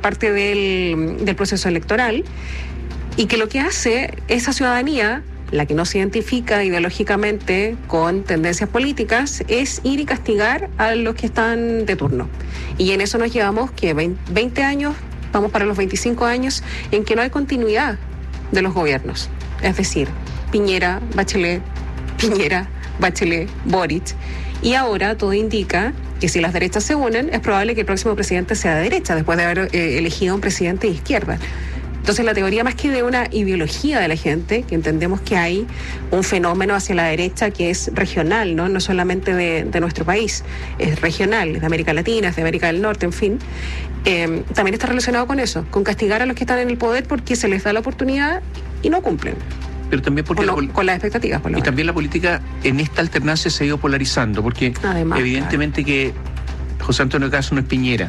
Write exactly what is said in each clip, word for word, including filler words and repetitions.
parte del, del proceso electoral, y que lo que hace esa ciudadanía, la que no se identifica ideológicamente con tendencias políticas, es ir y castigar a los que están de turno. Y en eso nos llevamos que veinte años, vamos para los veinticinco años, en que no hay continuidad de los gobiernos. Es decir, Piñera, Bachelet, Piñera, Bachelet, Boric. Y ahora todo indica que si las derechas se unen, es probable que el próximo presidente sea de derecha, después de haber eh, elegido un presidente de izquierda. Entonces la teoría, más que de una ideología de la gente, que entendemos que hay un fenómeno hacia la derecha que es regional, no, no solamente de, de nuestro país, es regional, es de América Latina, es de América del Norte, en fin, eh, también está relacionado con eso, con castigar a los que están en el poder porque se les da la oportunidad y no cumplen. Pero también porque no, la, con las expectativas. Por lo y menos. También la política en esta alternancia se ha ido polarizando, porque Además, evidentemente claro. que José Antonio Caz no es Piñera.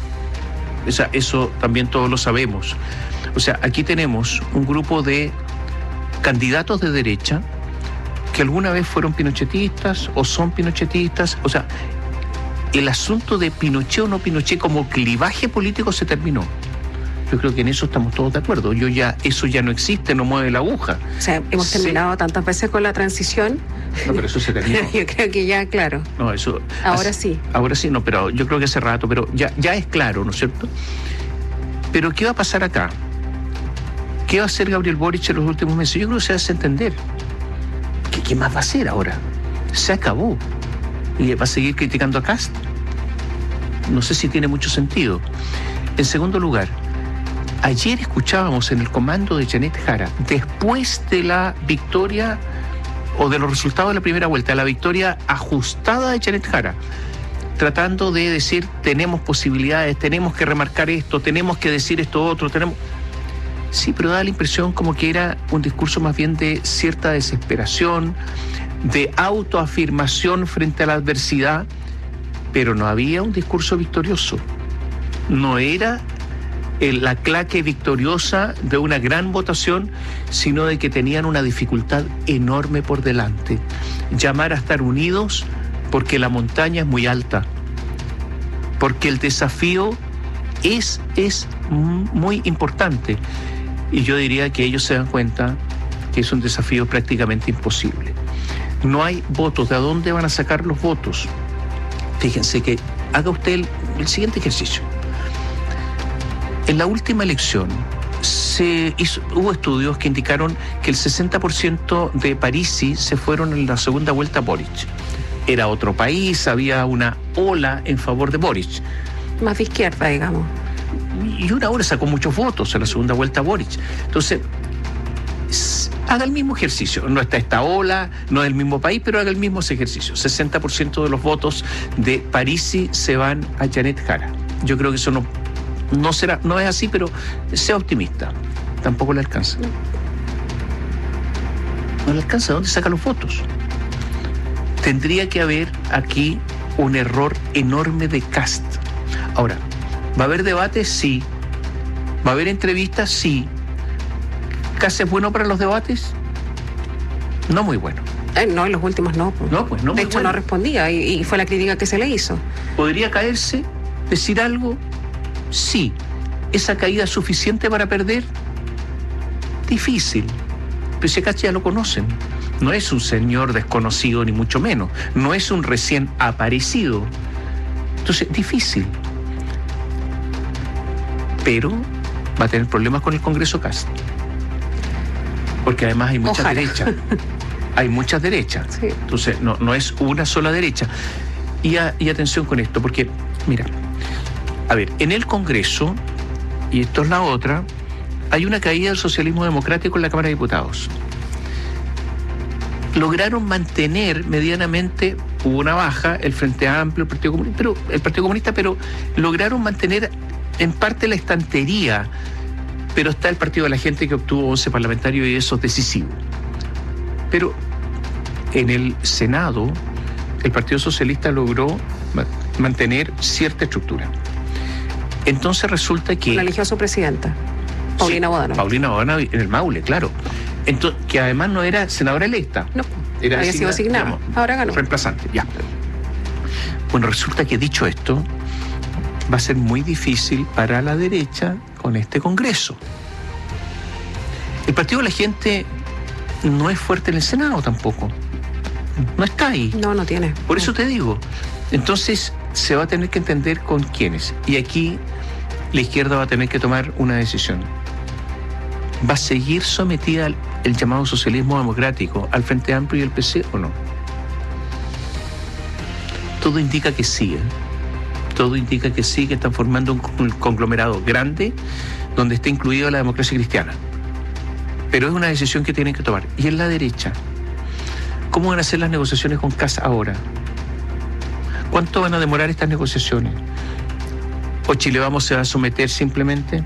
O sea, eso también todos lo sabemos. O sea, aquí tenemos un grupo de candidatos de derecha que alguna vez fueron pinochetistas o son pinochetistas. O sea, el asunto de Pinochet o no Pinochet como clivaje político se terminó. Yo creo que en eso estamos todos de acuerdo. Yo ya, eso ya no existe, no mueve la aguja. O sea, hemos sí. terminado tantas veces con la transición. No, pero eso se terminó. Yo creo que ya, claro. No, eso. Ahora hace, sí. Ahora sí, no, pero yo creo que hace rato, pero ya, ya es claro, ¿no es cierto? Pero ¿qué va a pasar acá? ¿Qué va a hacer Gabriel Boric en los últimos meses? Yo creo que se hace entender. ¿Qué, qué más va a hacer ahora? Se acabó. ¿Y va a seguir criticando a Kast? No sé si tiene mucho sentido. En segundo lugar, ayer escuchábamos en el comando de Janet Jara, después de la victoria o de los resultados de la primera vuelta, la victoria ajustada de Janet Jara, tratando de decir, tenemos posibilidades, tenemos que remarcar esto, tenemos que decir esto otro, tenemos... Sí, pero da la impresión como que era un discurso más bien de cierta desesperación, de autoafirmación frente a la adversidad, pero no había un discurso victorioso. No era la claque victoriosa de una gran votación, sino de que tenían una dificultad enorme por delante. Llamar a estar unidos porque la montaña es muy alta, porque el desafío es, es muy importante. Y yo diría que ellos se dan cuenta que es un desafío prácticamente imposible. No hay votos. ¿De dónde van a sacar los votos? Fíjense que haga usted el, el siguiente ejercicio. En la última elección se hizo, hubo estudios que indicaron que el sesenta por ciento de parisi se fueron en la segunda vuelta a Boric. Era otro país, había una ola en favor de Boric. Más de izquierda, digamos. Y una hora sacó muchos votos en la segunda vuelta a Boric. Entonces, haga el mismo ejercicio. No está esta ola, no es el mismo país, pero haga el mismo ejercicio. sesenta por ciento de los votos de parisi se van a Janet Jara. Yo creo que eso no, no será, no es así, pero sea optimista. Tampoco le alcanza. No le alcanza. ¿Dónde saca los votos? Tendría que haber aquí un error enorme de Kast. Ahora, ¿va a haber debates? Sí. ¿Va a haber entrevistas? Sí. ¿Kast es bueno para los debates? No muy bueno. Eh, no, en los últimos no. Pues. No, pues no. De hecho, bueno. no respondía y, y fue la crítica que se le hizo. ¿Podría caerse? ¿Decir algo? Sí. ¿Esa caída es suficiente para perder? Difícil. Pero si a Kast ya lo conocen. No es un señor desconocido, ni mucho menos. No es un recién aparecido. Entonces, difícil. Pero va a tener problemas con el Congreso Kast. Porque además hay muchas Ojalá. derechas. Hay muchas derechas. Sí. Entonces, no, no es una sola derecha. Y, a, y atención con esto, porque, mira, a ver, en el Congreso, y esto es la otra, hay una caída del socialismo democrático en la Cámara de Diputados. Lograron mantener medianamente, hubo una baja, el Frente Amplio, el Partido Comunista, pero, el Partido Comunista, pero lograron mantener en parte la estantería, pero está el Partido de la Gente que obtuvo once parlamentarios y eso es decisivo. Pero en el Senado, el Partido Socialista logró mantener cierta estructura. Entonces resulta que... La eligió a su presidenta, Paulina sí, Bodanovich. Paulina Bodanovich en el Maule, claro. Entonces, que además no era senadora electa. No, era había sido asignada. Ahora ganó. Reemplazante, ya. Bueno, resulta que dicho esto, va a ser muy difícil para la derecha con este Congreso. El Partido de la Gente no es fuerte en el Senado tampoco. No está ahí. No, no tiene. Por eso te digo. Entonces se va a tener que entender con quiénes. Y aquí la izquierda va a tener que tomar una decisión. ¿Va a seguir sometida al el llamado socialismo democrático al Frente Amplio y el P C o no? Todo indica que sí. ¿eh? Todo indica que sí, que están formando un conglomerado grande donde está incluida la democracia cristiana. Pero es una decisión que tienen que tomar. Y en la derecha, ¿cómo van a ser las negociaciones con Kast ahora? ¿Cuánto van a demorar estas negociaciones? ¿O Chile Vamos se va a someter simplemente?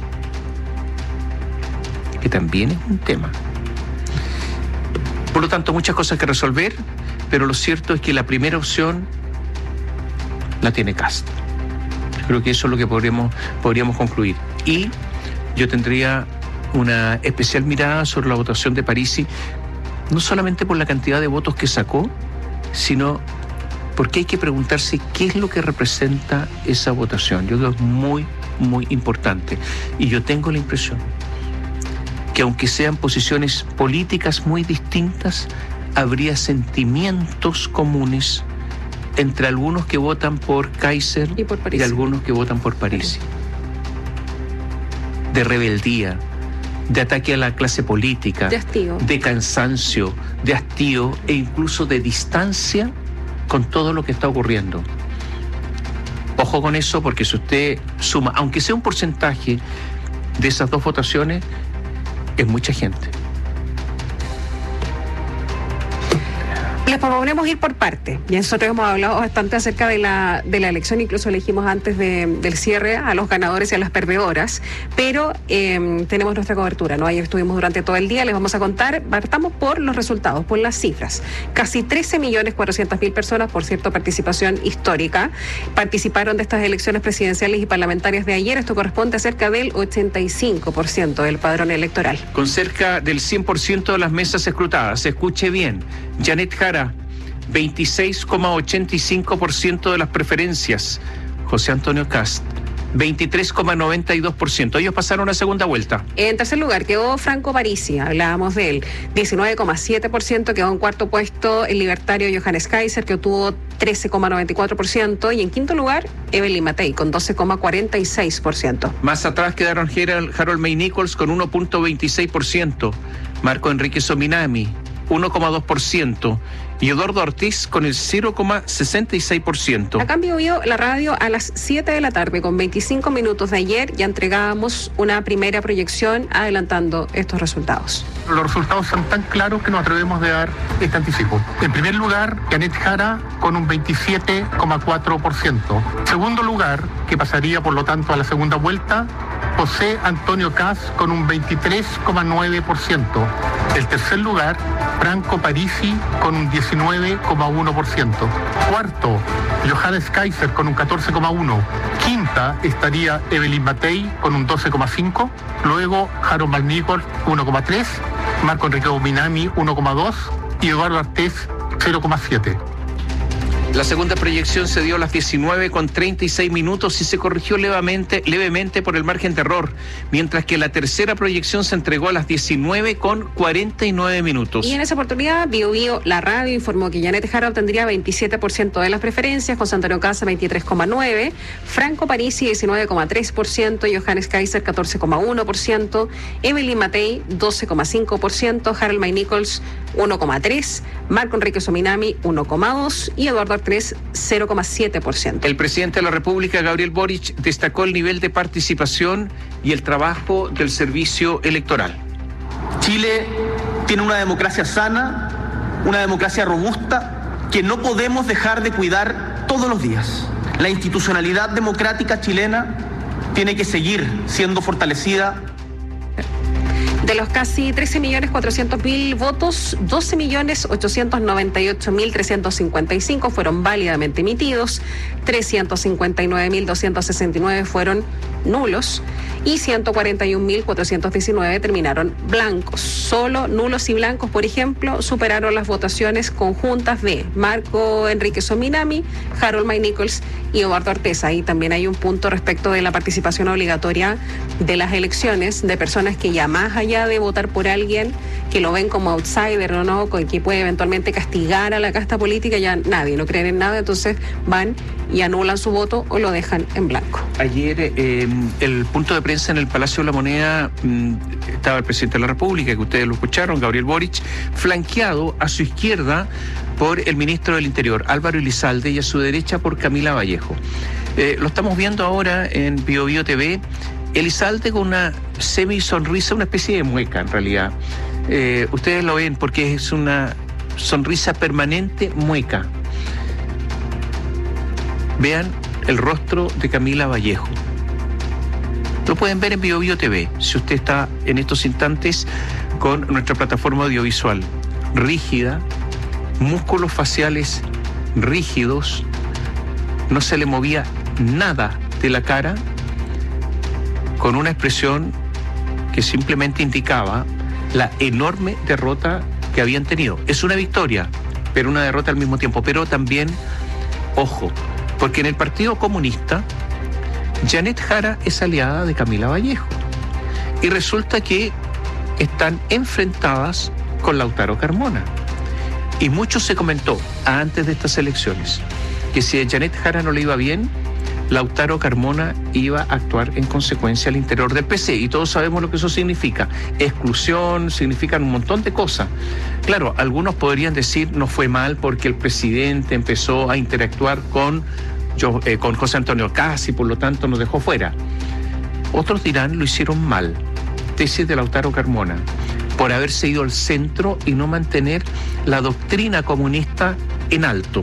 Que también es un tema. Por lo tanto, muchas cosas que resolver, pero lo cierto es que la primera opción la tiene Kast. Yo creo que eso es lo que podríamos, podríamos concluir. Y yo tendría una especial mirada sobre la votación de Parisi, no solamente por la cantidad de votos que sacó, sino porque hay que preguntarse qué es lo que representa esa votación. Yo creo que es muy, muy importante. Y yo tengo la impresión que aunque sean posiciones políticas muy distintas, habría sentimientos comunes entre algunos que votan por Kaiser y, por y algunos que votan por Parisi. De rebeldía, de ataque a la clase política, de hastío, de cansancio, de hastío e incluso de distancia con todo lo que está ocurriendo. Ojo con eso, porque si usted suma, aunque sea un porcentaje de esas dos votaciones, es mucha gente. Les proponemos ir por parte. Ya nosotros hemos hablado bastante acerca de la, de la elección, incluso elegimos antes de, del cierre a los ganadores y a las perdedoras, pero eh, tenemos nuestra cobertura, ¿no? Ayer estuvimos durante todo el día, les vamos a contar, partamos por los resultados, por las cifras. Casi trece millones cuatrocientas mil personas, por cierto, participación histórica, participaron de estas elecciones presidenciales y parlamentarias de ayer. Esto corresponde a cerca del ochenta y cinco por ciento del padrón electoral. Con cerca del cien por ciento de las mesas escrutadas, escuche bien, Janet Jara, veintiséis coma ochenta y cinco por ciento de las preferencias. José Antonio Kast, veintitrés coma noventa y dos por ciento. Ellos pasaron a segunda vuelta. En tercer lugar quedó Franco Parisi, hablábamos de él, diecinueve coma siete por ciento. Quedó en cuarto puesto el libertario Johannes Kaiser, que obtuvo trece coma noventa y cuatro por ciento. Y en quinto lugar, Evelyn Matei, con doce coma cuarenta y seis por ciento. Más atrás quedaron Harold May Nichols con uno coma veintiséis por ciento. Marco Enrique Sominami, uno coma dos por ciento. Y Eduardo Ortiz con el cero coma sesenta y seis por ciento. A cambio vio la radio a las siete de la tarde, con veinticinco minutos de ayer, ya entregábamos una primera proyección adelantando estos resultados. Los resultados son tan claros que nos atrevemos de dar este anticipo. En primer lugar, Janet Jara con un veintisiete coma cuatro por ciento. Segundo lugar, que pasaría por lo tanto a la segunda vuelta, José Antonio Kast con un veintitrés coma nueve por ciento. El tercer lugar, Franco Parisi con un diecinueve coma uno por ciento. Cuarto, Johannes Kaiser con un catorce coma uno por ciento. Quinta estaría Evelyn Matei con un doce coma cinco por ciento. Luego Harold May Nichols uno coma tres por ciento. Marco Enrique Minami uno coma dos por ciento. Y Eduardo Ortiz cero coma siete por ciento. La segunda proyección se dio a las diecinueve con treinta y seis minutos y se corrigió levemente, levemente por el margen de error, mientras que la tercera proyección se entregó a las diecinueve con cuarenta y nueve minutos. Y en esa oportunidad, Bio Bio, la radio, informó que Janet Jara obtendría veintisiete por ciento de las preferencias, José Antonio Kast veintitrés coma nueve por ciento, Franco Parisi diecinueve coma tres por ciento, Johannes Kaiser catorce coma uno por ciento, Evelyn Matei doce coma cinco por ciento, Harold May Nichols uno coma tres por ciento, Marco Enrique Sominami uno coma dos por ciento y Eduardo Ortiz cero coma siete por ciento. El presidente de la República, Gabriel Boric, destacó el nivel de participación y el trabajo del servicio electoral. Chile tiene una democracia sana, una democracia robusta, que no podemos dejar de cuidar todos los días. La institucionalidad democrática chilena tiene que seguir siendo fortalecida. De los casi trece millones cuatrocientos mil votos, doce millones ochocientos noventa y ocho mil trescientos cincuenta y cinco fueron válidamente emitidos, trescientos cincuenta y nueve mil doscientos sesenta y nueve fueron nulos y ciento cuarenta y un mil cuatrocientos diecinueve terminaron blancos. Solo nulos y blancos, por ejemplo, superaron las votaciones conjuntas de Marco Enrique Sominami, Harold May Nichols y Eduardo Arteza. Y también hay un punto respecto de la participación obligatoria de las elecciones de personas que ya más allá de votar por alguien que lo ven como outsider o no, que puede eventualmente castigar a la casta política, ya nadie, no creen en nada, entonces van y anulan su voto o lo dejan en blanco. Ayer, eh, el punto de prensa en el Palacio de la Moneda, mmm, estaba el presidente de la República, que ustedes lo escucharon, Gabriel Boric, flanqueado a su izquierda por el ministro del Interior, Álvaro Elizalde, y a su derecha por Camila Vallejo. Eh, lo estamos viendo ahora en Bio Bio T V, Elizalde con una semi sonrisa, una especie de mueca en realidad. Eh, ustedes lo ven porque es una sonrisa permanente mueca. Vean el rostro de Camila Vallejo. Lo pueden ver en Bio Bio T V, si usted está en estos instantes con nuestra plataforma audiovisual. Rígida, músculos faciales rígidos, no se le movía nada de la cara, con una expresión que simplemente indicaba la enorme derrota que habían tenido. Es una victoria, pero una derrota al mismo tiempo. Pero también, ojo, porque en el Partido Comunista, Janet Jara es aliada de Camila Vallejo. Y resulta que están enfrentadas con Lautaro Carmona. Y mucho se comentó antes de estas elecciones que si a Janet Jara no le iba bien, Lautaro Carmona iba a actuar en consecuencia al interior del P C, y todos sabemos lo que eso significa. Exclusión, significan un montón de cosas. Claro, algunos podrían decir no fue mal porque el presidente empezó a interactuar con, yo, eh, con José Antonio Kast y por lo tanto nos dejó fuera. Otros dirán lo hicieron mal, tesis de Lautaro Carmona, por haberse ido al centro y no mantener la doctrina comunista en alto.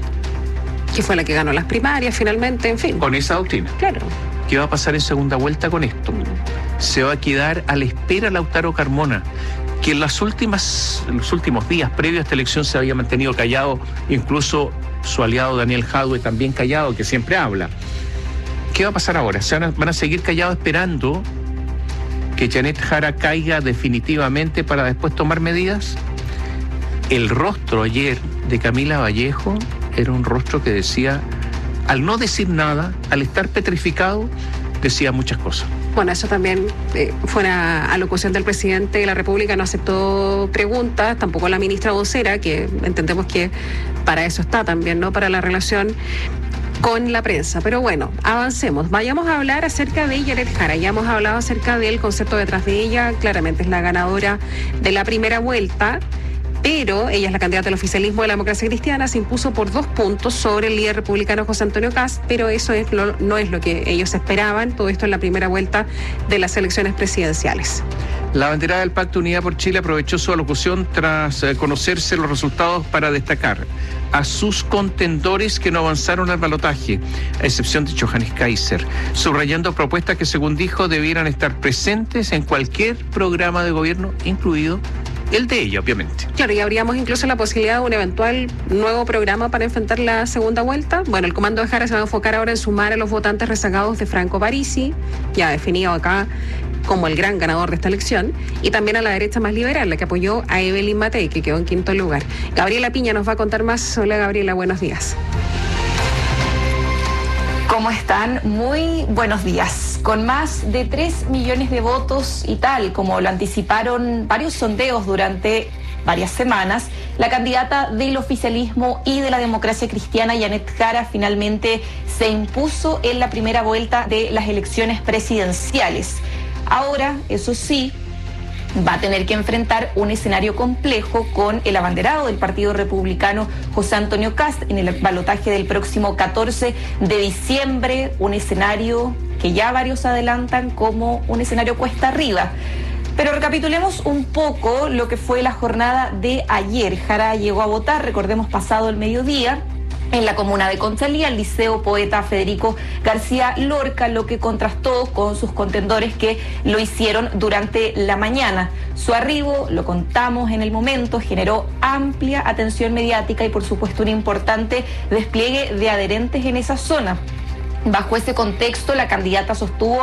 Que fue la que ganó las primarias finalmente, en fin. Con esa doctrina. Claro. ¿Qué va a pasar en segunda vuelta con esto? Se va a quedar a la espera Lautaro Carmona, que en las últimas, en los últimos días previos a esta elección se había mantenido callado, incluso su aliado Daniel Jadwe también callado, que siempre habla. ¿Qué va a pasar ahora? ¿Se van a, van a seguir callados esperando que Janet Jara caiga definitivamente para después tomar medidas? El rostro ayer de Camila Vallejo era un rostro que decía, al no decir nada, al estar petrificado, decía muchas cosas. Bueno, eso también eh, fue una alocución del presidente de la República, no aceptó preguntas, tampoco la ministra vocera, que entendemos que para eso está también, ¿no? Para la relación con la prensa. Pero bueno, avancemos. Vayamos a hablar acerca de Janet Jara. Ya hemos hablado acerca del concepto detrás de ella. Claramente es la ganadora de la primera vuelta, pero ella es la candidata del oficialismo de la democracia cristiana, se impuso por dos puntos sobre el líder republicano José Antonio Kast, pero eso es lo, no es lo que ellos esperaban, todo esto en la primera vuelta de las elecciones presidenciales. La banderada del Pacto Unidad por Chile aprovechó su alocución tras eh, conocerse los resultados para destacar a sus contendores que no avanzaron al balotaje, a excepción de Johannes Kaiser, subrayando propuestas que, según dijo, debieran estar presentes en cualquier programa de gobierno, incluido el de ella, obviamente. Claro, y habríamos incluso la posibilidad de un eventual nuevo programa para enfrentar la segunda vuelta. Bueno, el comando de Jara se va a enfocar ahora en sumar a los votantes rezagados de Franco Parisi, ya definido acá como el gran ganador de esta elección, y también a la derecha más liberal, la que apoyó a Evelyn Matei, que quedó en quinto lugar. Gabriela Piña nos va a contar más. Hola, Gabriela, buenos días. ¿Cómo están? Muy buenos días. Con más de tres millones de votos y tal, como lo anticiparon varios sondeos durante varias semanas, la candidata del oficialismo y de la democracia cristiana, Janet Jara, finalmente se impuso en la primera vuelta de las elecciones presidenciales. Ahora, eso sí, va a tener que enfrentar un escenario complejo con el abanderado del Partido Republicano, José Antonio Kast, en el balotaje del próximo catorce de diciembre, un escenario que ya varios adelantan como un escenario cuesta arriba. Pero recapitulemos un poco lo que fue la jornada de ayer. Jara llegó a votar, recordemos, pasado el mediodía, en la comuna de Conchalí, al Liceo Poeta Federico García Lorca, lo que contrastó con sus contendores que lo hicieron durante la mañana. Su arribo, lo contamos en el momento, generó amplia atención mediática y por supuesto un importante despliegue de adherentes en esa zona. Bajo ese contexto, la candidata sostuvo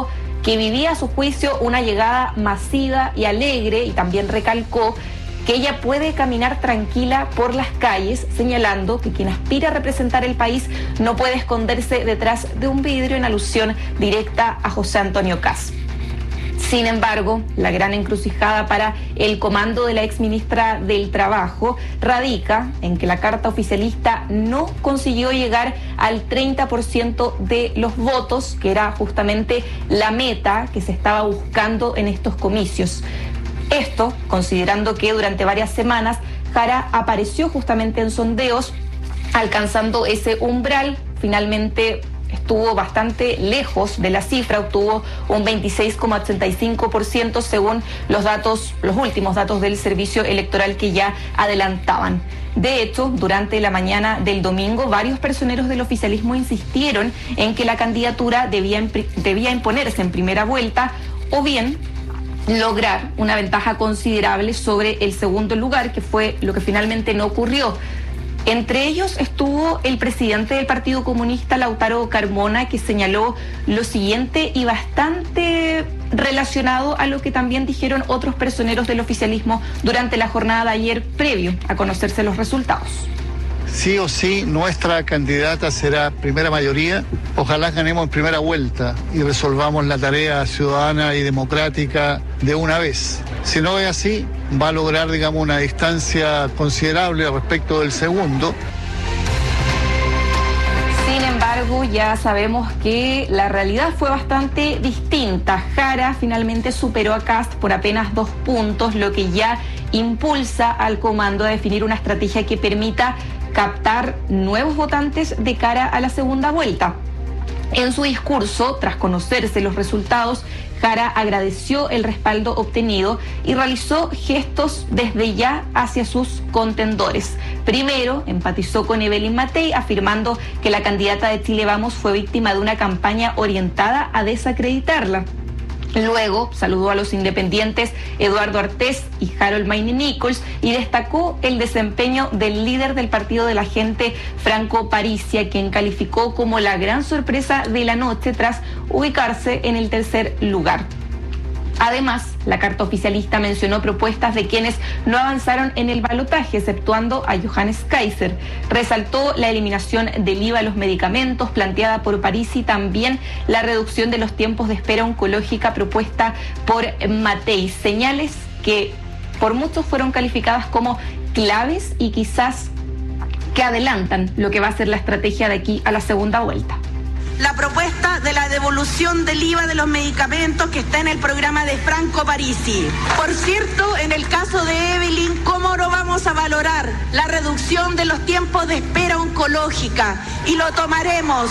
que vivía a su juicio una llegada masiva y alegre, y también recalcó que ella puede caminar tranquila por las calles, señalando que quien aspira a representar el país no puede esconderse detrás de un vidrio, en alusión directa a José Antonio Kast. Sin embargo, la gran encrucijada para el comando de la exministra del Trabajo radica en que la carta oficialista no consiguió llegar al treinta por ciento de los votos, que era justamente la meta que se estaba buscando en estos comicios. Esto, considerando que durante varias semanas Jara apareció justamente en sondeos, alcanzando ese umbral. Finalmente estuvo bastante lejos de la cifra, obtuvo un veintiséis coma ochenta y cinco por ciento según los datos, los últimos datos del servicio electoral que ya adelantaban. De hecho, durante la mañana del domingo, varios personeros del oficialismo insistieron en que la candidatura debía, debía imponerse en primera vuelta, o bien lograr una ventaja considerable sobre el segundo lugar, que fue lo que finalmente no ocurrió. Entre ellos estuvo el presidente del Partido Comunista, Lautaro Carmona, que señaló lo siguiente, y bastante relacionado a lo que también dijeron otros personeros del oficialismo durante la jornada de ayer, previo a conocerse los resultados. Sí o sí, nuestra candidata será primera mayoría. Ojalá ganemos en primera vuelta y resolvamos la tarea ciudadana y democrática de una vez. Si no es así, va a lograr, digamos, una distancia considerable respecto del segundo. Sin embargo, ya sabemos que la realidad fue bastante distinta. Jara finalmente superó a Kast por apenas dos puntos, lo que ya impulsa al comando a definir una estrategia que permita captar nuevos votantes de cara a la segunda vuelta. En su discurso, tras conocerse los resultados, Jara agradeció el respaldo obtenido y realizó gestos desde ya hacia sus contendores. Primero, empatizó con Evelyn Matei, afirmando que la candidata de Chile Vamos fue víctima de una campaña orientada a desacreditarla. Luego saludó a los independientes Eduardo Artés y Harold Mayne Nichols y destacó el desempeño del líder del Partido de la Gente, Franco Parisi, a quien calificó como la gran sorpresa de la noche tras ubicarse en el tercer lugar. Además, la carta oficialista mencionó propuestas de quienes no avanzaron en el balotaje, exceptuando a Johannes Kaiser. Resaltó la eliminación del I V A a los medicamentos planteada por Parisi, también la reducción de los tiempos de espera oncológica propuesta por Matei. Señales que por muchos fueron calificadas como claves y quizás que adelantan lo que va a ser la estrategia de aquí a la segunda vuelta. La propuesta de la devolución del I V A de los medicamentos que está en el programa de Franco Parisi. Por cierto, en el caso de Evelyn, ¿cómo no vamos a valorar la reducción de los tiempos de espera oncológica? Y lo tomaremos.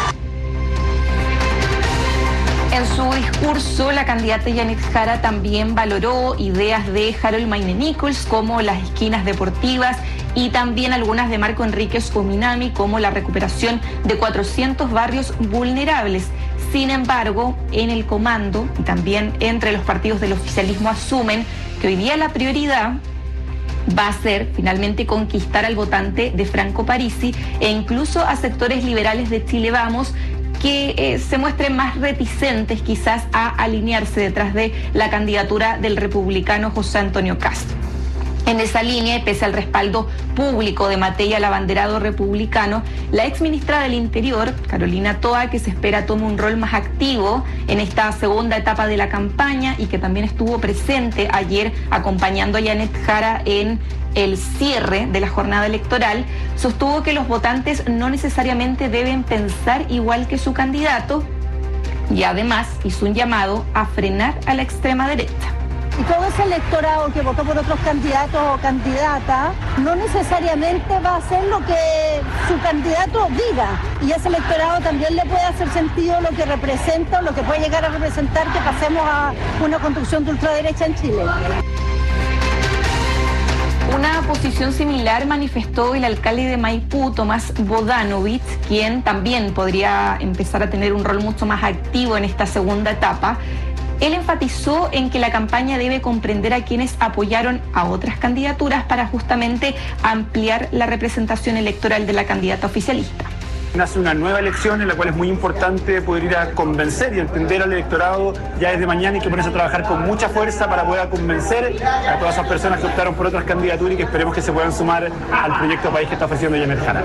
En su discurso, la candidata Janet Jara también valoró ideas de Harold Mayne Nichols, como las esquinas deportivas, y también algunas de Marco Enríquez Ominami, como la recuperación de cuatrocientos barrios vulnerables. Sin embargo, en el comando y también entre los partidos del oficialismo asumen que hoy día la prioridad va a ser finalmente conquistar al votante de Franco Parisi e incluso a sectores liberales de Chile Vamos, que eh, se muestren más reticentes quizás a alinearse detrás de la candidatura del republicano José Antonio Kast. En esa línea, y pese al respaldo público de Matei al abanderado republicano, la exministra del Interior, Carolina Toa, que se espera tome un rol más activo en esta segunda etapa de la campaña y que también estuvo presente ayer acompañando a Janet Jara en el cierre de la jornada electoral, sostuvo que los votantes no necesariamente deben pensar igual que su candidato y además hizo un llamado a frenar a la extrema derecha. Y todo ese electorado que votó por otros candidatos o candidatas no necesariamente va a hacer lo que su candidato diga. Y ese electorado también le puede hacer sentido lo que representa, lo que puede llegar a representar que pasemos a una construcción de ultraderecha en Chile. Una posición similar manifestó el alcalde de Maipú, Tomás Bodanovich, quien también podría empezar a tener un rol mucho más activo en esta segunda etapa. Él enfatizó en que la campaña debe comprender a quienes apoyaron a otras candidaturas para justamente ampliar la representación electoral de la candidata oficialista. Nace una nueva elección en la cual es muy importante poder ir a convencer y entender al electorado ya desde mañana y que ponerse a trabajar con mucha fuerza para poder convencer a todas esas personas que optaron por otras candidaturas y que esperemos que se puedan sumar al proyecto país que está ofreciendo Janet Jara.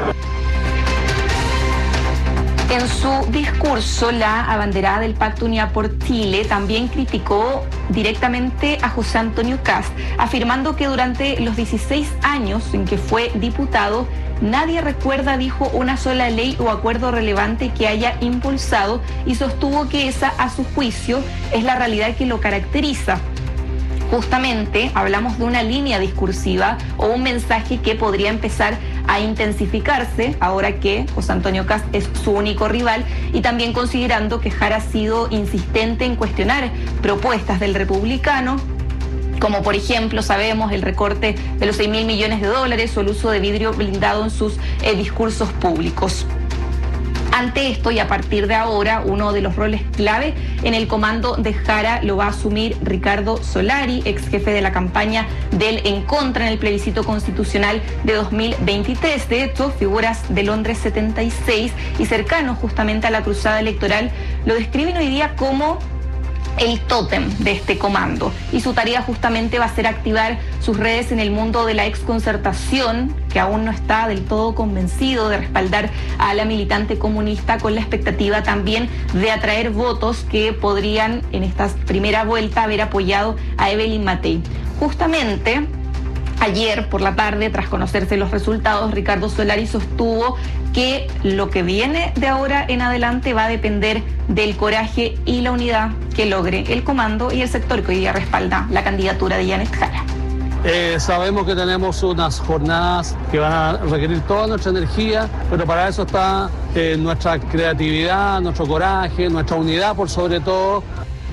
En su discurso, la abanderada del Pacto Unidad por Chile también criticó directamente a José Antonio Kast, afirmando que durante los dieciséis años en que fue diputado, nadie recuerda, dijo, una sola ley o acuerdo relevante que haya impulsado, y sostuvo que esa, a su juicio, es la realidad que lo caracteriza. Justamente hablamos de una línea discursiva o un mensaje que podría empezar a intensificarse ahora que José Antonio Kast es su único rival, y también considerando que Jara ha sido insistente en cuestionar propuestas del republicano, como por ejemplo, sabemos, el recorte de los seis mil millones de dólares o el uso de vidrio blindado en sus eh, discursos públicos. Ante esto, y a partir de ahora, uno de los roles clave en el comando de Jara lo va a asumir Ricardo Solari, ex jefe de la campaña del En Contra en el plebiscito constitucional de dos mil veintitrés. De hecho, figuras de Londres setenta y seis y cercanos justamente a la cruzada electoral lo describen hoy día como el tótem de este comando, y su tarea justamente va a ser activar sus redes en el mundo de la exconcertación, que aún no está del todo convencido de respaldar a la militante comunista, con la expectativa también de atraer votos que podrían en esta primera vuelta haber apoyado a Evelyn Matei. Justamente ayer por la tarde, tras conocerse los resultados, Ricardo Solari sostuvo que lo que viene de ahora en adelante va a depender del coraje y la unidad que logre el comando y el sector que hoy día respalda la candidatura de Janet Jara. Eh, sabemos que tenemos unas jornadas que van a requerir toda nuestra energía, pero para eso está eh, nuestra creatividad, nuestro coraje, nuestra unidad por sobre todo.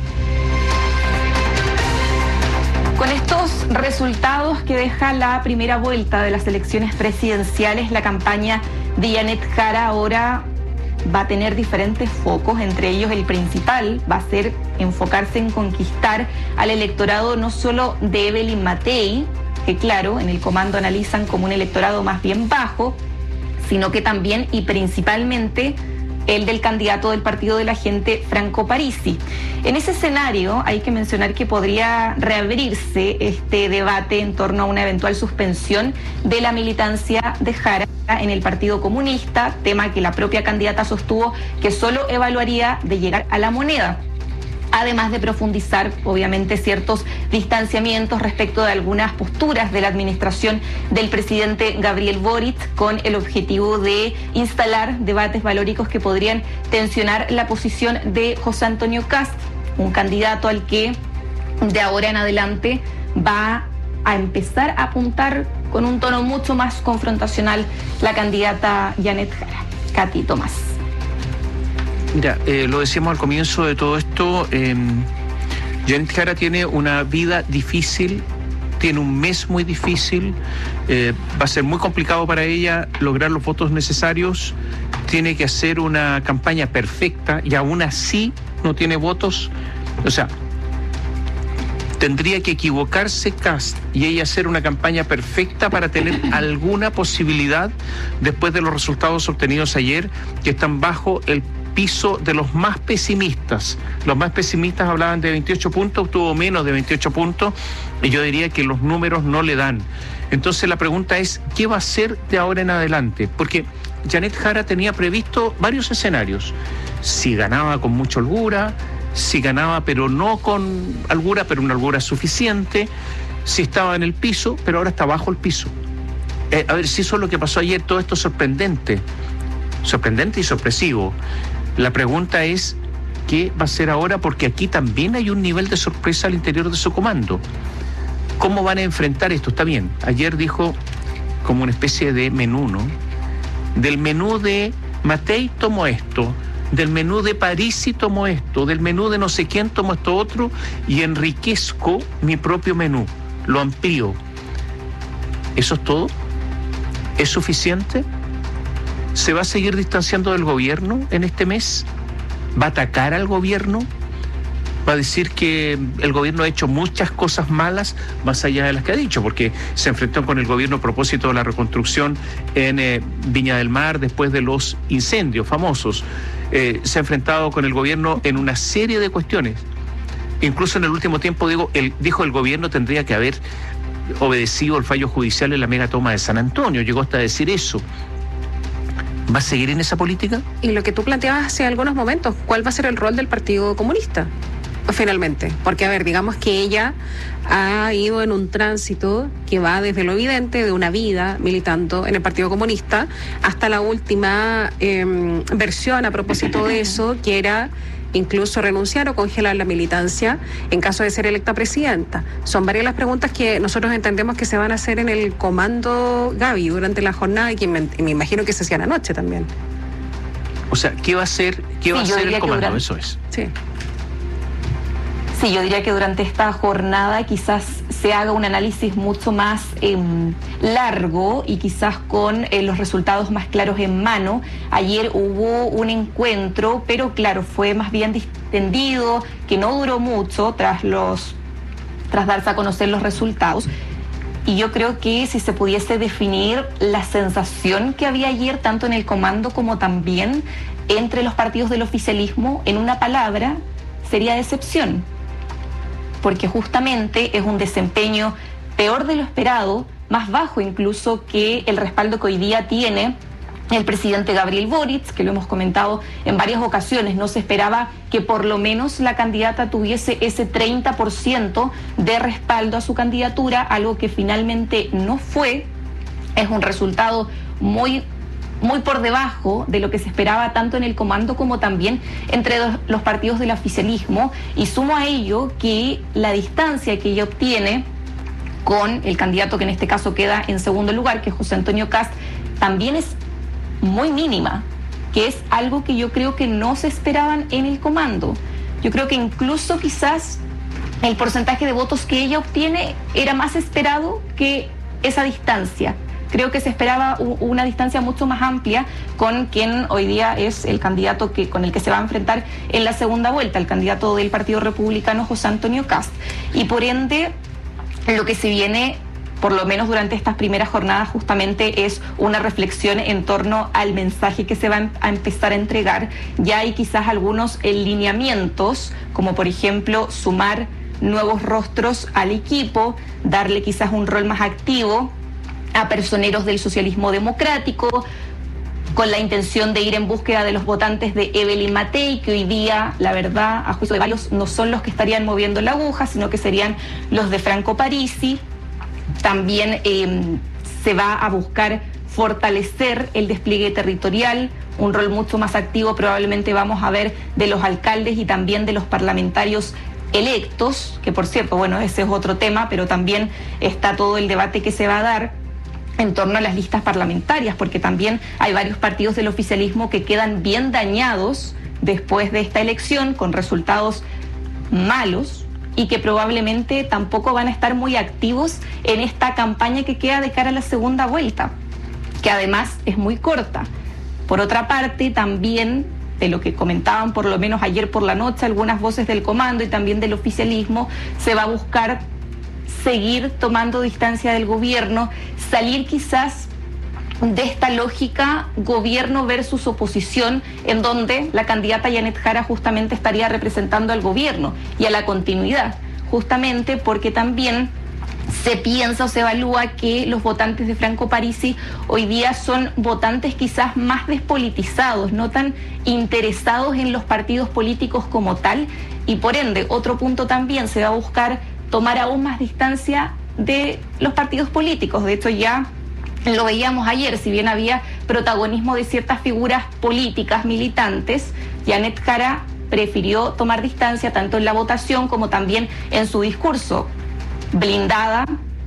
Con estos resultados que deja la primera vuelta de las elecciones presidenciales, la campaña de Janet Jara ahora va a tener diferentes focos, entre ellos el principal va a ser enfocarse en conquistar al electorado no solo de Evelyn Matei, que claro, en el comando analizan como un electorado más bien bajo, sino que también y principalmente el del candidato del Partido de la Gente, Franco Parisi. En ese escenario hay que mencionar que podría reabrirse este debate en torno a una eventual suspensión de la militancia de Jara en el Partido Comunista, tema que la propia candidata sostuvo que solo evaluaría de llegar a la moneda, además de profundizar, obviamente, ciertos distanciamientos respecto de algunas posturas de la administración del presidente Gabriel Boric, con el objetivo de instalar debates valóricos que podrían tensionar la posición de José Antonio Kast, un candidato al que de ahora en adelante va a empezar a apuntar con un tono mucho más confrontacional la candidata Janet Jara. Katy Tomás. Mira, eh, lo decíamos al comienzo de todo esto, eh, Janet Jara tiene una vida difícil, tiene un mes muy difícil, eh, va a ser muy complicado para ella lograr los votos necesarios, tiene que hacer una campaña perfecta y aún así no tiene votos, o sea, tendría que equivocarse Kast y ella hacer una campaña perfecta para tener alguna posibilidad después de los resultados obtenidos ayer, que están bajo el piso de los más pesimistas. Los más pesimistas hablaban de veintiocho puntos, obtuvo menos de veintiocho puntos, y yo diría que los números no le dan. Entonces la pregunta es, ¿qué va a hacer de ahora en adelante? Porque Janet Jara tenía previsto varios escenarios. Si ganaba con mucha holgura, si ganaba pero no con holgura, pero una holgura suficiente, si estaba en el piso, pero ahora está bajo el piso. Eh, a ver, si eso es lo que pasó ayer, todo esto es sorprendente, sorprendente y sorpresivo. La pregunta es, ¿qué va a hacer ahora? Porque aquí también hay un nivel de sorpresa al interior de su comando. ¿Cómo van a enfrentar esto? Está bien, ayer dijo como una especie de menú, ¿no? Del menú de Matei tomo esto, del menú de Parisi tomo esto, del menú de no sé quién tomo esto otro, y enriquezco mi propio menú, lo amplío. ¿Eso es todo? ¿Es suficiente? ¿Se va a seguir distanciando del gobierno en este mes? ¿Va a atacar al gobierno? va a decir que el gobierno ha hecho muchas cosas malas más allá de las que ha dicho, porque se enfrentó con el gobierno a propósito de la reconstrucción en eh, Viña del Mar después de los incendios famosos. Eh, se ha enfrentado con el gobierno en una serie de cuestiones. Incluso en el último tiempo, digo, el, dijo el gobierno tendría que haber obedecido el fallo judicial en la mega toma de San Antonio. Llegó hasta decir eso. ¿Va a seguir en esa política? Y lo que tú planteabas hace algunos momentos, ¿cuál va a ser el rol del Partido Comunista? Finalmente, porque a ver, digamos que ella ha ido en un tránsito que va desde lo evidente de una vida militando en el Partido Comunista hasta la última eh, versión a propósito de eso, que era incluso renunciar o congelar la militancia en caso de ser electa presidenta. Son varias las preguntas que nosotros entendemos que se van a hacer en el comando Gaby durante la jornada y que me, me imagino que se hacían anoche también. O sea, ¿qué va a hacer, qué va sí, a hacer el comando? Durante... Eso es. Sí. Sí, yo diría que durante esta jornada quizás se haga un análisis mucho más eh, largo y quizás con eh, los resultados más claros en mano. Ayer hubo un encuentro, pero claro, fue más bien distendido, que no duró mucho tras los tras darse a conocer los resultados. Y yo creo que si se pudiese definir la sensación que había ayer, tanto en el comando como también entre los partidos del oficialismo, en una palabra, sería decepción. Porque justamente es un desempeño peor de lo esperado, más bajo incluso que el respaldo que hoy día tiene el presidente Gabriel Boric, que lo hemos comentado en varias ocasiones. No se esperaba que por lo menos la candidata tuviese ese treinta por ciento de respaldo a su candidatura, algo que finalmente no fue. Es un resultado muy muy por debajo de lo que se esperaba tanto en el comando como también entre los partidos del oficialismo, y sumo a ello que la distancia que ella obtiene con el candidato que en este caso queda en segundo lugar, que es José Antonio Kast, también es muy mínima, que es algo que yo creo que no se esperaban en el comando. Yo creo que incluso quizás el porcentaje de votos que ella obtiene era más esperado que esa distancia. Creo que se esperaba una distancia mucho más amplia con quien hoy día es el candidato que con el que se va a enfrentar en la segunda vuelta, el candidato del Partido Republicano, José Antonio Kast. Y por ende, lo que se viene, por lo menos durante estas primeras jornadas, justamente es una reflexión en torno al mensaje que se va a empezar a entregar. Ya hay quizás algunos lineamientos, como por ejemplo sumar nuevos rostros al equipo, darle quizás un rol más activo a personeros del socialismo democrático, con la intención de ir en búsqueda de los votantes de Evelyn Matei, que hoy día, la verdad, a juicio de varios, no son los que estarían moviendo la aguja, sino que serían los de Franco Parisi. También eh, se va a buscar fortalecer el despliegue territorial, un rol mucho más activo probablemente vamos a ver de los alcaldes y también de los parlamentarios electos, que por cierto, bueno, ese es otro tema, pero también está todo el debate que se va a dar en torno a las listas parlamentarias, porque también hay varios partidos del oficialismo que quedan bien dañados después de esta elección, con resultados malos, y que probablemente tampoco van a estar muy activos en esta campaña que queda de cara a la segunda vuelta, que además es muy corta. Por otra parte, también de lo que comentaban por lo menos ayer por la noche algunas voces del comando y también del oficialismo, se va a buscar seguir tomando distancia del gobierno, salir quizás de esta lógica gobierno versus oposición, en donde la candidata Janet Jara justamente estaría representando al gobierno y a la continuidad, justamente porque también se piensa o se evalúa que los votantes de Franco Parisi hoy día son votantes quizás más despolitizados, no tan interesados en los partidos políticos como tal, y por ende, otro punto también, se va a buscar tomar aún más distancia de los partidos políticos. De hecho, ya lo veíamos ayer, si bien había protagonismo de ciertas figuras políticas militantes, Janet Jara prefirió tomar distancia tanto en la votación como también en su discurso, blindada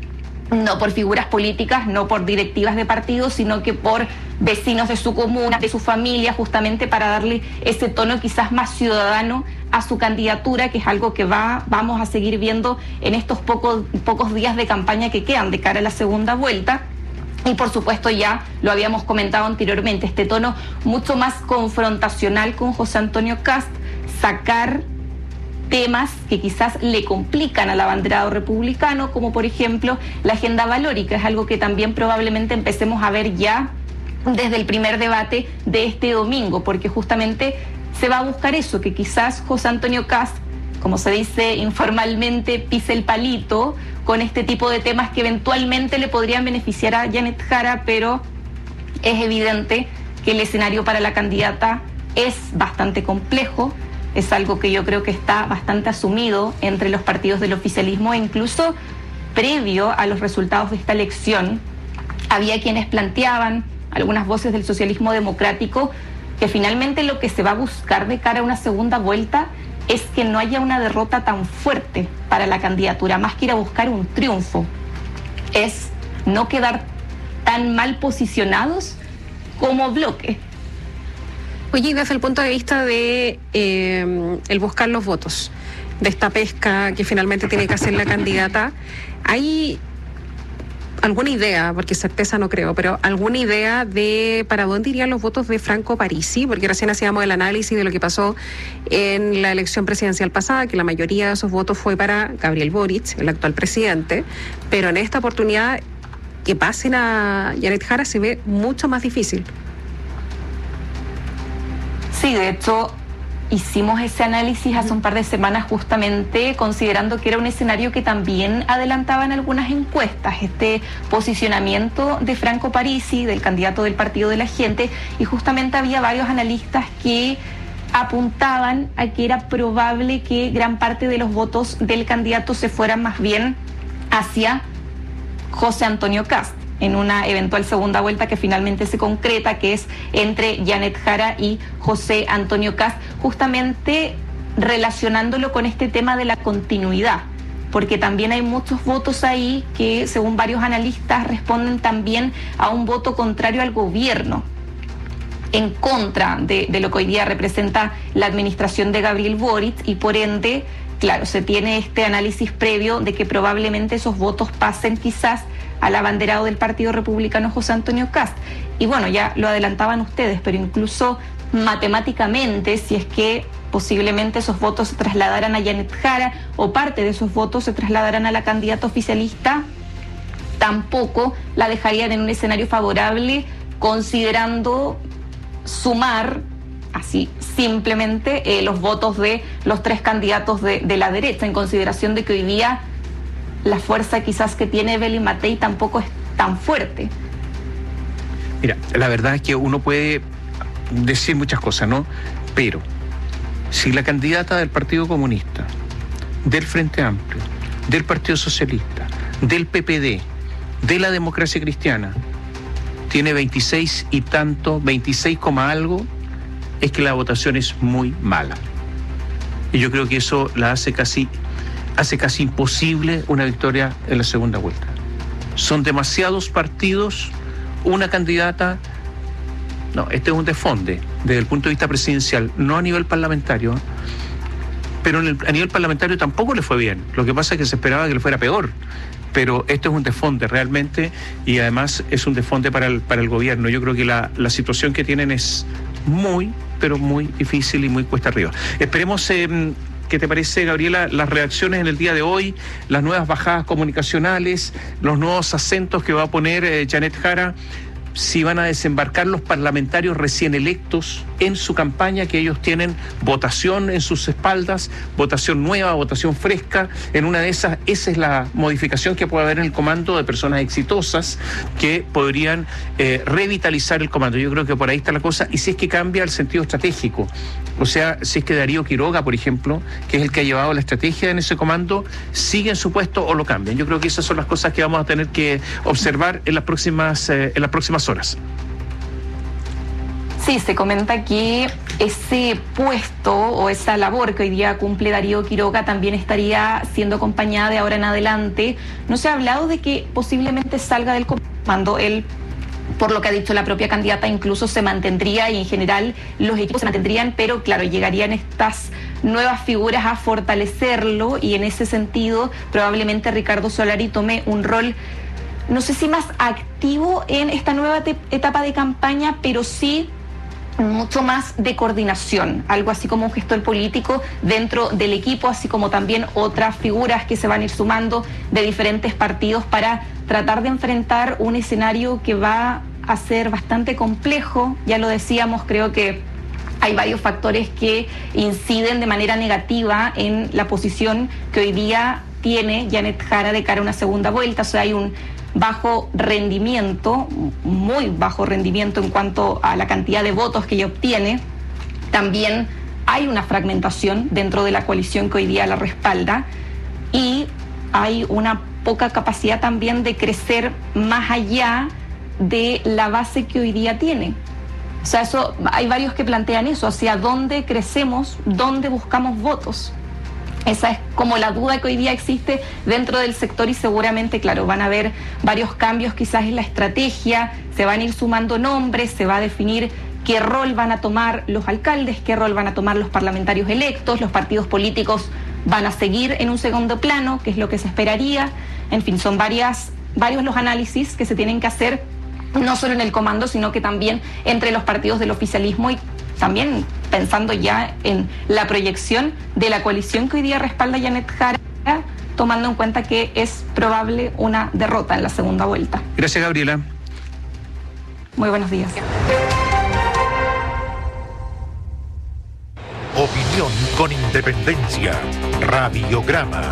no por figuras políticas, no por directivas de partidos, sino que por vecinos de su comuna, de su familia, justamente para darle ese tono quizás más ciudadano a su candidatura, que es algo que va, vamos a seguir viendo en estos pocos, pocos días de campaña que quedan de cara a la segunda vuelta. Y por supuesto, ya lo habíamos comentado anteriormente, este tono mucho más confrontacional con José Antonio Kast, sacar temas que quizás le complican al abanderado republicano, como por ejemplo la agenda valórica. Es algo que también probablemente empecemos a ver ya desde el primer debate de este domingo, porque justamente se va a buscar eso, que quizás José Antonio Kast, como se dice informalmente, pise el palito con este tipo de temas que eventualmente le podrían beneficiar a Janet Jara, pero es evidente que el escenario para la candidata es bastante complejo. Es algo que yo creo que está bastante asumido entre los partidos del oficialismo, e incluso previo a los resultados de esta elección había quienes planteaban, algunas voces del socialismo democrático, que finalmente lo que se va a buscar de cara a una segunda vuelta es que no haya una derrota tan fuerte para la candidatura, más que ir a buscar un triunfo, es no quedar tan mal posicionados como bloque. Oye, desde el punto de vista de eh, el buscar los votos, de esta pesca que finalmente tiene que hacer la candidata, ¿hay alguna idea, porque certeza no creo, pero alguna idea de para dónde irían los votos de Franco Parisi? Porque recién hacíamos el análisis de lo que pasó en la elección presidencial pasada, que la mayoría de esos votos fue para Gabriel Boric, el actual presidente, pero en esta oportunidad que pasen a Janet Jara se ve mucho más difícil. Sí, de hecho, hicimos ese análisis hace un par de semanas justamente considerando que era un escenario que también adelantaban algunas encuestas, este posicionamiento de Franco Parisi, del candidato del Partido de la Gente, y justamente había varios analistas que apuntaban a que era probable que gran parte de los votos del candidato se fueran más bien hacia José Antonio Kast, en una eventual segunda vuelta que finalmente se concreta, que es entre Janet Jara y José Antonio Kast, justamente relacionándolo con este tema de la continuidad, porque también hay muchos votos ahí que, según varios analistas, responden también a un voto contrario al gobierno, en contra de, de lo que hoy día representa la administración de Gabriel Boric, y por ende, claro, se tiene este análisis previo de que probablemente esos votos pasen quizás al abanderado del Partido Republicano José Antonio Kast. Y bueno, ya lo adelantaban ustedes, pero incluso matemáticamente, si es que posiblemente esos votos se trasladaran a Janet Jara o parte de esos votos se trasladaran a la candidata oficialista, tampoco la dejarían en un escenario favorable, considerando sumar así simplemente eh, los votos de los tres candidatos de, de la derecha, en consideración de que hoy día la fuerza quizás que tiene Evelyn Matei tampoco es tan fuerte. Mira, la verdad es que uno puede decir muchas cosas, ¿no? Pero si la candidata del Partido Comunista, del Frente Amplio, del Partido Socialista, del P P D, de la Democracia Cristiana, tiene veintiséis y tanto, veintiséis, algo, es que la votación es muy mala. Y yo creo que eso la hace casi, hace casi imposible una victoria en la segunda vuelta. Son demasiados partidos, una candidata. No, este es un desfonde desde el punto de vista presidencial, no a nivel parlamentario, pero en el, a nivel parlamentario tampoco le fue bien. Lo que pasa es que se esperaba que le fuera peor. Pero esto es un desfonde realmente, y además es un desfonde para el, para el gobierno. Yo creo que la, la situación que tienen es muy, pero muy difícil y muy cuesta arriba. Esperemos, eh, ¿qué te parece, Gabriela, las reacciones en el día de hoy, las nuevas bajadas comunicacionales, los nuevos acentos que va a poner eh, Janet Jara, si van a desembarcar los parlamentarios recién electos en su campaña, que ellos tienen votación en sus espaldas, votación nueva, votación fresca? En una de esas, esa es la modificación que puede haber en el comando de personas exitosas que podrían eh, revitalizar el comando. Yo creo que por ahí está la cosa, y si es que cambia el sentido estratégico, o sea, si es que Darío Quiroga, por ejemplo, que es el que ha llevado la estrategia en ese comando, sigue en su puesto o lo cambian. Yo creo que esas son las cosas que vamos a tener que observar en las próximas, eh, en las próximas horas. Sí, se comenta que ese puesto o esa labor que hoy día cumple Darío Quiroga también estaría siendo acompañada de ahora en adelante. No se ha hablado de que posiblemente salga del comando. Él, por lo que ha dicho la propia candidata, incluso se mantendría, y en general los equipos se mantendrían, pero claro, llegarían estas nuevas figuras a fortalecerlo, y en ese sentido probablemente Ricardo Solari tome un rol, no sé si más activo en esta nueva te- etapa de campaña, pero sí mucho más de coordinación, algo así como un gestor político dentro del equipo, así como también otras figuras que se van a ir sumando de diferentes partidos para tratar de enfrentar un escenario que va a ser bastante complejo. Ya lo decíamos, creo que hay varios factores que inciden de manera negativa en la posición que hoy día tiene Janet Jara de cara a una segunda vuelta. O sea, hay un bajo rendimiento, muy bajo rendimiento en cuanto a la cantidad de votos que ella obtiene. También hay una fragmentación dentro de la coalición que hoy día la respalda y hay una poca capacidad también de crecer más allá de la base que hoy día tiene. O sea, eso, hay varios que plantean eso, hacia dónde crecemos, dónde buscamos votos. Esa es como la duda que hoy día existe dentro del sector y seguramente, claro, van a haber varios cambios quizás en la estrategia, se van a ir sumando nombres, se va a definir qué rol van a tomar los alcaldes, qué rol van a tomar los parlamentarios electos, los partidos políticos van a seguir en un segundo plano, que es lo que se esperaría. En fin, son varias, varios los análisis que se tienen que hacer, no solo en el comando, sino que también entre los partidos del oficialismo y también pensando ya en la proyección de la coalición que hoy día respalda a Janet Jara, tomando en cuenta que es probable una derrota en la segunda vuelta. Gracias, Gabriela. Muy buenos días. Opinión con independencia. Radiograma.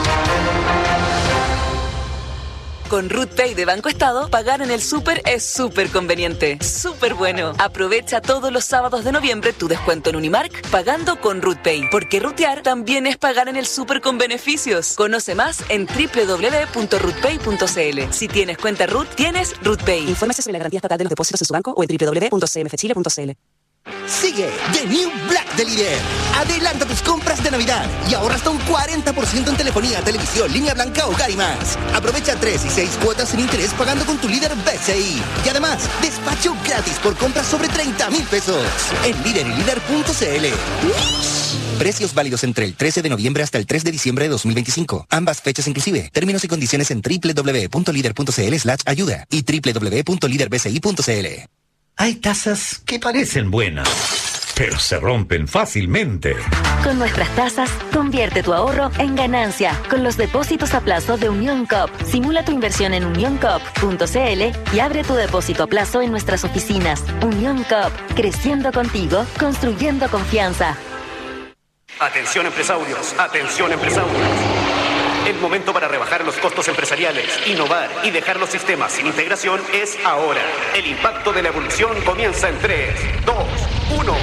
Con RootPay de Banco Estado, pagar en el súper es súper conveniente. Súper bueno. Aprovecha todos los sábados de noviembre tu descuento en Unimark pagando con RootPay. Porque rutear también es pagar en el súper con beneficios. Conoce más en doble u doble u doble u punto rootpay punto c l. Si tienes cuenta Root, tienes RootPay. Infórmese sobre la garantía estatal de los depósitos en su banco o en doble u doble u doble u punto c m f chile punto c l. Sigue The New Black de Líder. Adelanta tus compras de Navidad y ahorra hasta un cuarenta por ciento en telefonía, televisión, línea blanca, hogar y más. Aprovecha tres y seis cuotas sin interés pagando con tu Líder B C I. Y además, despacho gratis por compras sobre treinta mil pesos. En líder y líder punto c l. Precios válidos entre el trece de noviembre hasta el tres de diciembre de dos mil veinticinco. Ambas fechas inclusive. Términos y condiciones en doble u doble u doble u punto líder punto c l slash ayuda y doble u doble u doble u punto líder b c i punto c l. Hay tasas que parecen buenas, pero se rompen fácilmente. Con nuestras tasas, convierte tu ahorro en ganancia. Con los depósitos a plazo de Unión Coop. Simula tu inversión en unión coop punto c l y abre tu depósito a plazo en nuestras oficinas. Unión Coop, creciendo contigo, construyendo confianza. Atención empresarios, atención empresarios. El momento para rebajar los costos empresariales, innovar y dejar los sistemas sin integración es ahora. El impacto de la evolución comienza en tres, dos, uno.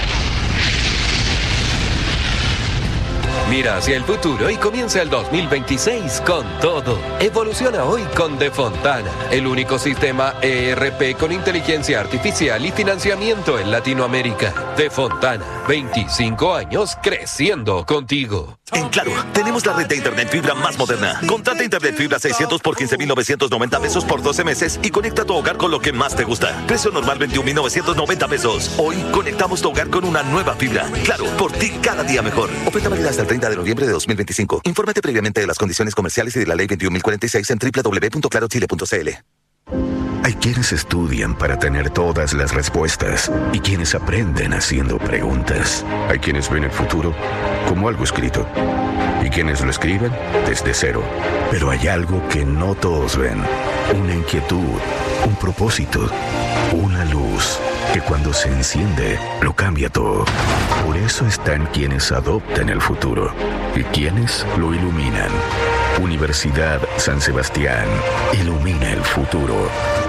Mira hacia el futuro y comienza el dos mil veintiséis con todo. Evoluciona hoy con Defontana, el único sistema E R P con inteligencia artificial y financiamiento en Latinoamérica. Defontana, veinticinco años creciendo contigo. En Claro, tenemos la red de internet fibra más moderna. Contrata internet fibra seiscientos por quince mil novecientos noventa pesos por doce meses y conecta tu hogar con lo que más te gusta. Precio normal veintiún mil novecientos noventa pesos. Hoy conectamos tu hogar con una nueva fibra. Claro, por ti cada día mejor. Oferta válida hasta el treinta de noviembre de dos mil veinticinco. Infórmate previamente de las condiciones comerciales y de la ley veintiún mil cuarenta y seis en doble u doble u doble u punto claro chile punto c l. Hay quienes estudian para tener todas las respuestas y quienes aprenden haciendo preguntas. Hay quienes ven el futuro como algo escrito y quienes lo escriben desde cero. Pero hay algo que no todos ven. Una inquietud, un propósito, una luz que cuando se enciende lo cambia todo. Por eso están quienes adoptan el futuro y quienes lo iluminan. Universidad San Sebastián ilumina el futuro.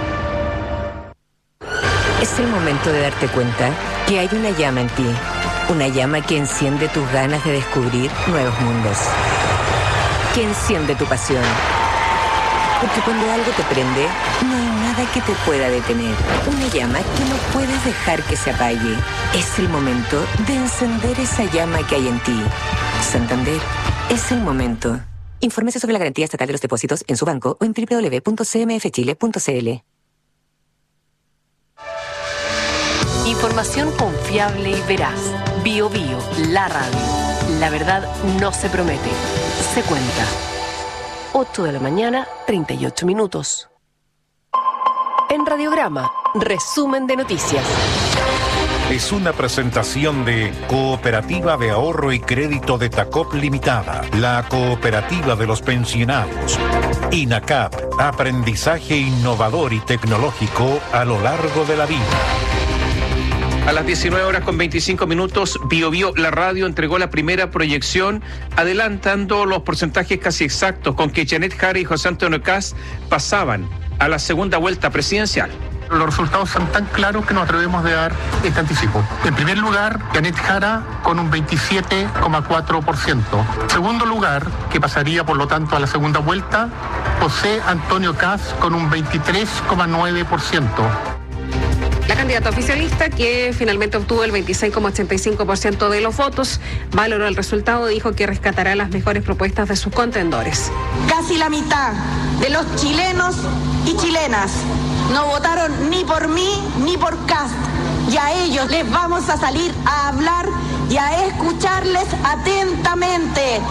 Es el momento de darte cuenta que hay una llama en ti. Una llama que enciende tus ganas de descubrir nuevos mundos. Que enciende tu pasión. Porque cuando algo te prende, no hay nada que te pueda detener. Una llama que no puedes dejar que se apague. Es el momento de encender esa llama que hay en ti. Santander, es el momento. Infórmese sobre la garantía estatal de los depósitos en su banco o en doble u doble u doble u punto c m f chile punto c l. Información confiable y veraz. Bio Bio, la radio. La verdad no se promete, se cuenta. ocho de la mañana, treinta y ocho minutos. En Radiograma, resumen de noticias. es una presentación de Cooperativa de Ahorro y Crédito de Tacop Limitada, la cooperativa de los pensionados. INACAP, aprendizaje innovador y tecnológico a lo largo de la vida. A las diecinueve horas con veinticinco minutos, Bio Bio, la radio, entregó la primera proyección, adelantando los porcentajes casi exactos con que Janet Jara y José Antonio Kast pasaban a la segunda vuelta presidencial. Los resultados son tan claros que nos atrevemos de dar este anticipo. En primer lugar, Janet Jara con un veintisiete coma cuatro por ciento. Segundo lugar, que pasaría por lo tanto a la segunda vuelta, José Antonio Kast con un veintitrés coma nueve por ciento. La candidata oficialista, que finalmente obtuvo el veintiséis coma ochenta y cinco por ciento de los votos, valoró el resultado y dijo que rescatará las mejores propuestas de sus contendores. Casi la mitad de los chilenos y chilenas no votaron ni por mí ni por Kast. Y a ellos les vamos a salir a hablar y a escucharles atentamente.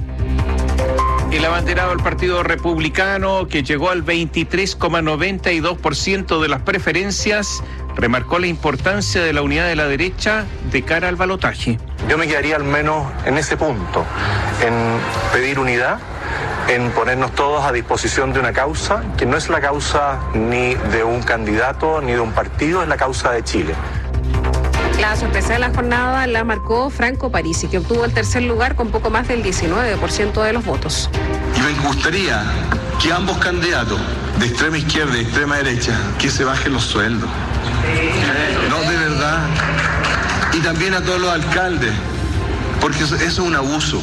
El abanderado del Partido Republicano, que llegó al veintitrés coma noventa y dos por ciento de las preferencias, remarcó la importancia de la unidad de la derecha de cara al balotaje. Yo me quedaría al menos en ese punto, en pedir unidad, en ponernos todos a disposición de una causa, que no es la causa ni de un candidato ni de un partido, es la causa de Chile. La sorpresa de la jornada la marcó Franco Parisi, que obtuvo el tercer lugar con poco más del diecinueve por ciento de los votos. Y me gustaría que ambos candidatos, de extrema izquierda y de extrema derecha, que se bajen los sueldos. No, de verdad. Y también a todos los alcaldes, porque eso, eso es un abuso.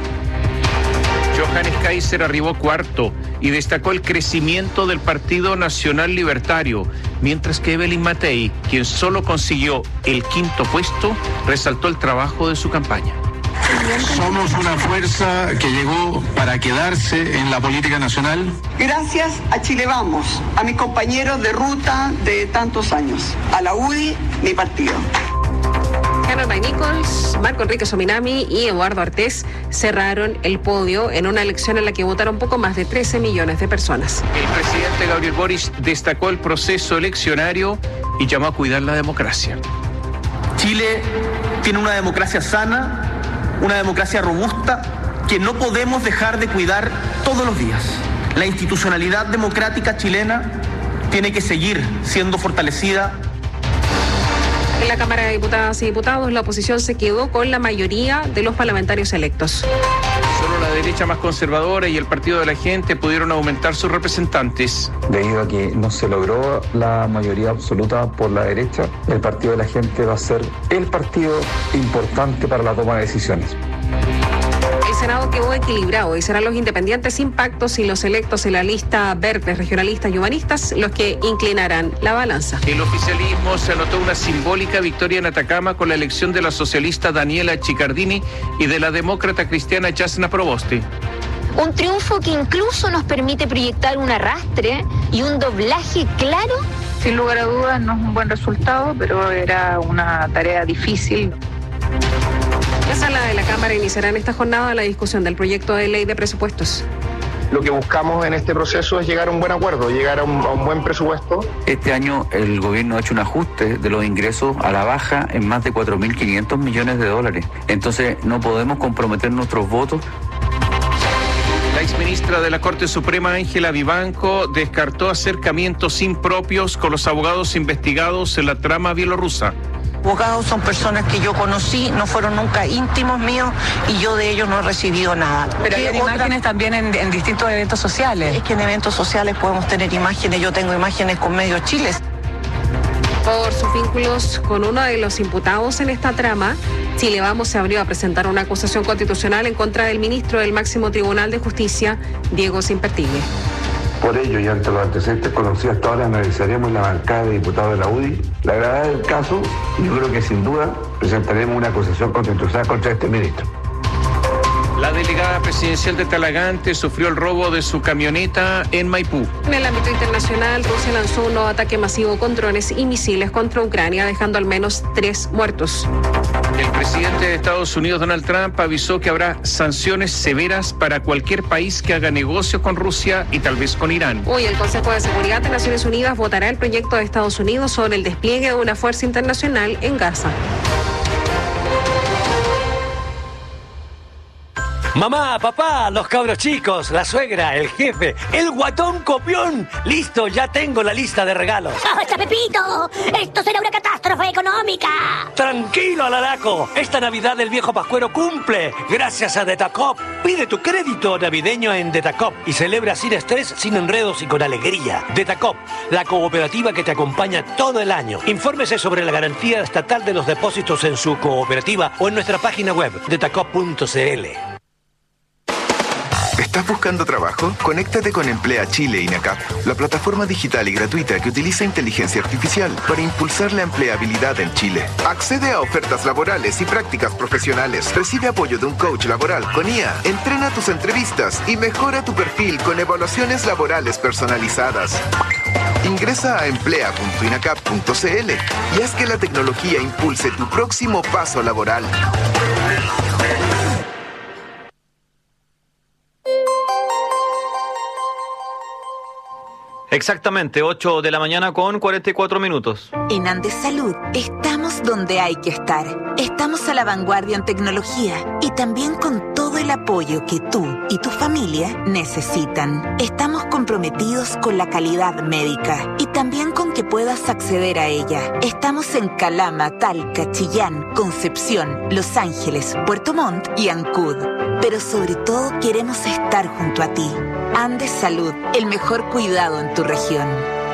Johannes Kaiser arribó cuarto y destacó el crecimiento del Partido Nacional Libertario, mientras que Evelyn Matei, quien solo consiguió el quinto puesto, resaltó el trabajo de su campaña. Somos una fuerza que llegó para quedarse en la política nacional. Gracias a Chile Vamos, a mis compañeros de ruta de tantos años, a la U D I, mi partido. Hannah Nichols, Marco Enrique Sominami y Eduardo Artés cerraron el podio en una elección en la que votaron poco más de trece millones de personas. El presidente Gabriel Boric destacó el proceso eleccionario y llamó a cuidar la democracia. Chile tiene una democracia sana, una democracia robusta, que no podemos dejar de cuidar todos los días. La institucionalidad democrática chilena tiene que seguir siendo fortalecida. En la Cámara de Diputadas y Diputados, la oposición se quedó con la mayoría de los parlamentarios electos. Solo la derecha más conservadora y el Partido de la Gente pudieron aumentar sus representantes. Debido a que no se logró la mayoría absoluta por la derecha, el Partido de la Gente va a ser el partido importante para la toma de decisiones. El Senado quedó equilibrado y serán los independientes sin pactos y los electos en la lista verdes, regionalistas y humanistas los que inclinarán la balanza. El oficialismo se anotó una simbólica victoria en Atacama con la elección de la socialista Daniela Chicardini y de la demócrata cristiana Jasna Proboste. Un triunfo que incluso nos permite proyectar un arrastre y un doblaje claro. Sin lugar a dudas no es un buen resultado, pero era una tarea difícil. La sala de la Cámara iniciará en esta jornada la discusión del proyecto de ley de presupuestos. Lo que buscamos en este proceso es llegar a un buen acuerdo, llegar a un, a un buen presupuesto. Este año el gobierno ha hecho un ajuste de los ingresos a la baja en más de cuatro mil quinientos millones de dólares. Entonces no podemos comprometer nuestros votos. La exministra de la Corte Suprema, Ángela Vivanco, descartó acercamientos impropios con los abogados investigados en la trama bielorrusa. Abogados son personas que yo conocí, no fueron nunca íntimos míos y yo de ellos no he recibido nada. Pero hay otra... imágenes también en, en distintos eventos sociales. Es que en eventos sociales podemos tener imágenes, yo tengo imágenes con Medio Chile. Por sus vínculos con uno de los imputados en esta trama, Chile Vamos se abrió a presentar una acusación constitucional en contra del ministro del Máximo Tribunal de Justicia, Diego Simpertigue. Por ello y ante los antecedentes conocidos hasta ahora, analizaremos la bancada de diputados de la U D I, la gravedad del caso, y yo creo que sin duda presentaremos una acusación constitucional contra este ministro. La delegada presidencial de Talagante sufrió el robo de su camioneta en Maipú. En el ámbito internacional, Rusia lanzó un nuevo ataque masivo con drones y misiles contra Ucrania, dejando al menos tres muertos. El presidente de Estados Unidos, Donald Trump, avisó que habrá sanciones severas para cualquier país que haga negocios con Rusia y tal vez con Irán. Hoy el Consejo de Seguridad de Naciones Unidas votará el proyecto de Estados Unidos sobre el despliegue de una fuerza internacional en Gaza. Mamá, papá, los cabros chicos, la suegra, el jefe, el guatón copión. Listo, ya tengo la lista de regalos. ¡Basta, Pepito! ¡Esto será una catástrofe económica! Tranquilo, Alaraco. Esta Navidad el viejo Pascuero cumple. Gracias a Detacop. Pide tu crédito navideño en Detacop y celebra sin estrés, sin enredos y con alegría. Detacop, la cooperativa que te acompaña todo el año. Infórmese sobre la garantía estatal de los depósitos en su cooperativa o en nuestra página web, detacop punto c l. ¿Estás buscando trabajo? Conéctate con Emplea Chile INACAP, la plataforma digital y gratuita que utiliza inteligencia artificial para impulsar la empleabilidad en Chile. Accede a ofertas laborales y prácticas profesionales. Recibe apoyo de un coach laboral con I A. Entrena tus entrevistas y mejora tu perfil con evaluaciones laborales personalizadas. Ingresa a emplea punto inacap punto c l y haz que la tecnología impulse tu próximo paso laboral. Exactamente, ocho de la mañana con cuarenta y cuatro minutos. En Andes Salud estamos donde hay que estar. Estamos a la vanguardia en tecnología y también con todo el apoyo que tú y tu familia necesitan. Estamos comprometidos con la calidad médica y también con que puedas acceder a ella. Estamos en Calama, Talca, Chillán, Concepción, Los Ángeles, Puerto Montt y Ancud. Pero sobre todo queremos estar junto a ti. Andes Salud, el mejor cuidado en tu región.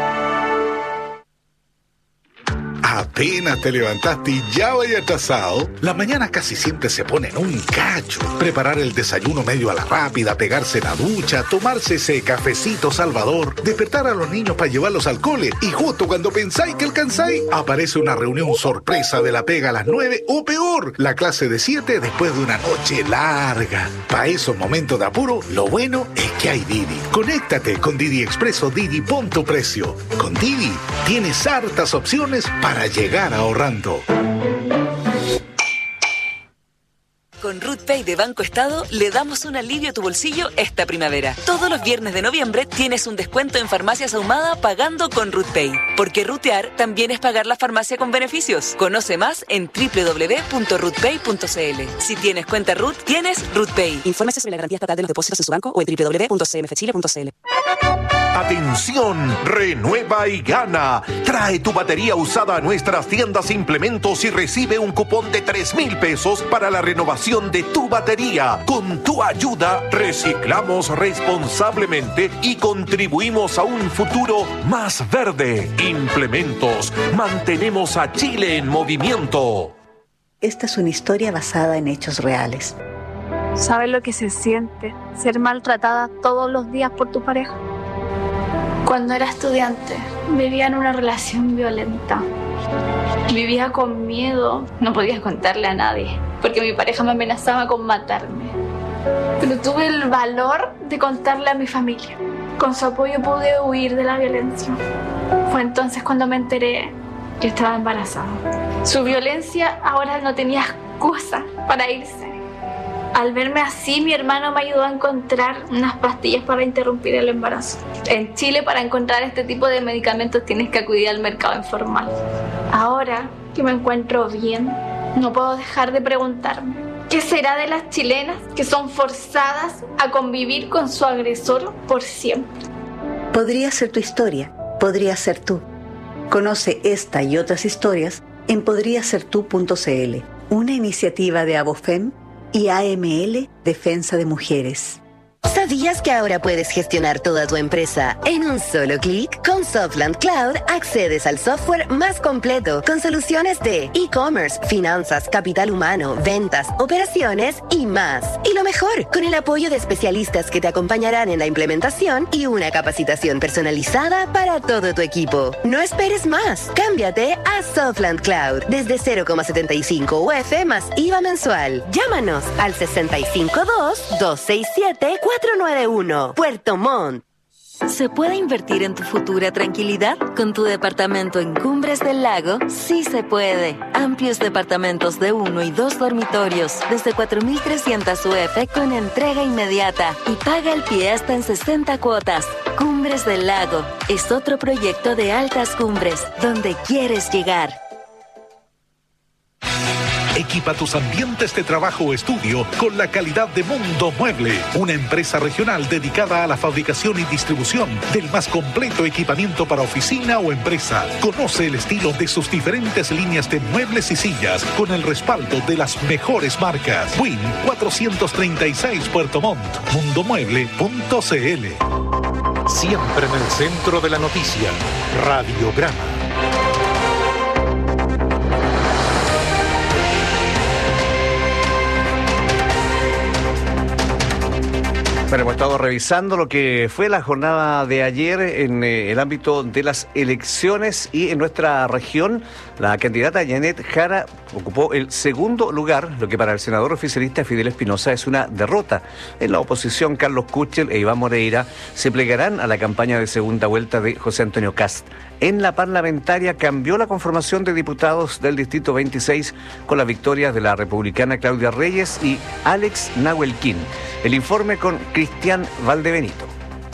Apenas te levantaste y ya vaya atrasado. Las mañanas casi siempre se ponen un cacho. Preparar el desayuno medio a la rápida, pegarse la ducha, tomarse ese cafecito salvador, despertar a los niños para llevarlos al cole y justo cuando pensáis que alcanzáis, aparece una reunión sorpresa de la pega a las nueve o peor, la clase de siete después de una noche larga. Para esos momentos de apuro, lo bueno es que hay Didi. Conéctate con Didi Expreso Didi, pon tu precio. Con Didi tienes hartas opciones para llegar ahorrando. Con RootPay de Banco Estado le damos un alivio a tu bolsillo esta primavera. Todos los viernes de noviembre tienes un descuento en Farmacias Ahumada pagando con RootPay. Porque rutear también es pagar la farmacia con beneficios. Conoce más en doble u doble u doble u punto rootpay punto c l. Si tienes cuenta Root, tienes RootPay. Infórmese sobre la garantía estatal de los depósitos en su banco o en doble u doble u doble u punto c m f chile punto c l. Atención, renueva y gana. Trae tu batería usada a nuestras tiendas e implementos y recibe un cupón de tres mil pesos para la renovación de tu batería. Con tu ayuda, reciclamos responsablemente y contribuimos a un futuro más verde. Implementos, mantenemos a Chile en movimiento. Esta es una historia basada en hechos reales. ¿Sabes lo que se siente ser maltratada todos los días por tu pareja? Cuando era estudiante, vivía en una relación violenta. Vivía con miedo, no podía contarle a nadie, porque mi pareja me amenazaba con matarme. Pero tuve el valor de contarle a mi familia. Con su apoyo pude huir de la violencia. Fue entonces cuando me enteré que estaba embarazada. Su violencia ahora no tenía excusa para irse. Al verme así, mi hermano me ayudó a encontrar unas pastillas para interrumpir el embarazo. En Chile, para encontrar este tipo de medicamentos tienes que acudir al mercado informal. Ahora que me encuentro bien, no puedo dejar de preguntarme, ¿qué será de las chilenas que son forzadas a convivir con su agresor por siempre? Podría ser tu historia, podría ser tú. Conoce esta y otras historias en podría ser tú punto c l, una iniciativa de Abofem y A M L Defensa de Mujeres. ¿Sabías que ahora puedes gestionar toda tu empresa en un solo clic? Con Softland Cloud accedes al software más completo con soluciones de e-commerce, finanzas, capital humano, ventas, operaciones y más. Y lo mejor, con el apoyo de especialistas que te acompañarán en la implementación y una capacitación personalizada para todo tu equipo. No esperes más. Cámbiate a Softland Cloud desde cero coma setenta y cinco U F más I V A mensual. Llámanos al sesenta y cinco dos, dos seis siete, cuatro nueve uno. Puerto Montt. ¿Se puede invertir en tu futura tranquilidad? Con tu departamento en Cumbres del Lago, sí se puede. Amplios departamentos de uno y dos dormitorios, desde cuatro mil trescientos U F con entrega inmediata y paga el pie hasta en sesenta cuotas. Cumbres del Lago es otro proyecto de Altas Cumbres, donde quieres llegar. Equipa tus ambientes de trabajo o estudio con la calidad de Mundo Mueble, una empresa regional dedicada a la fabricación y distribución del más completo equipamiento para oficina o empresa. Conoce el estilo de sus diferentes líneas de muebles y sillas con el respaldo de las mejores marcas. Win cuatrocientos treinta y seis Puerto Montt, mundomueble punto c l. Siempre en el centro de la noticia, Radiograma. Bueno, hemos estado revisando lo que fue la jornada de ayer en eh, el ámbito de las elecciones y en nuestra región la candidata Janet Jara ocupó el segundo lugar, lo que para el senador oficialista Fidel Espinosa es una derrota. En la oposición, Carlos Kuchel e Iván Moreira se plegarán a la campaña de segunda vuelta de José Antonio Kast. En la parlamentaria cambió la conformación de diputados del Distrito veintiséis con las victorias de la republicana Claudia Reyes y Alex Nahuelquín. El informe con Cristian Valdebenito.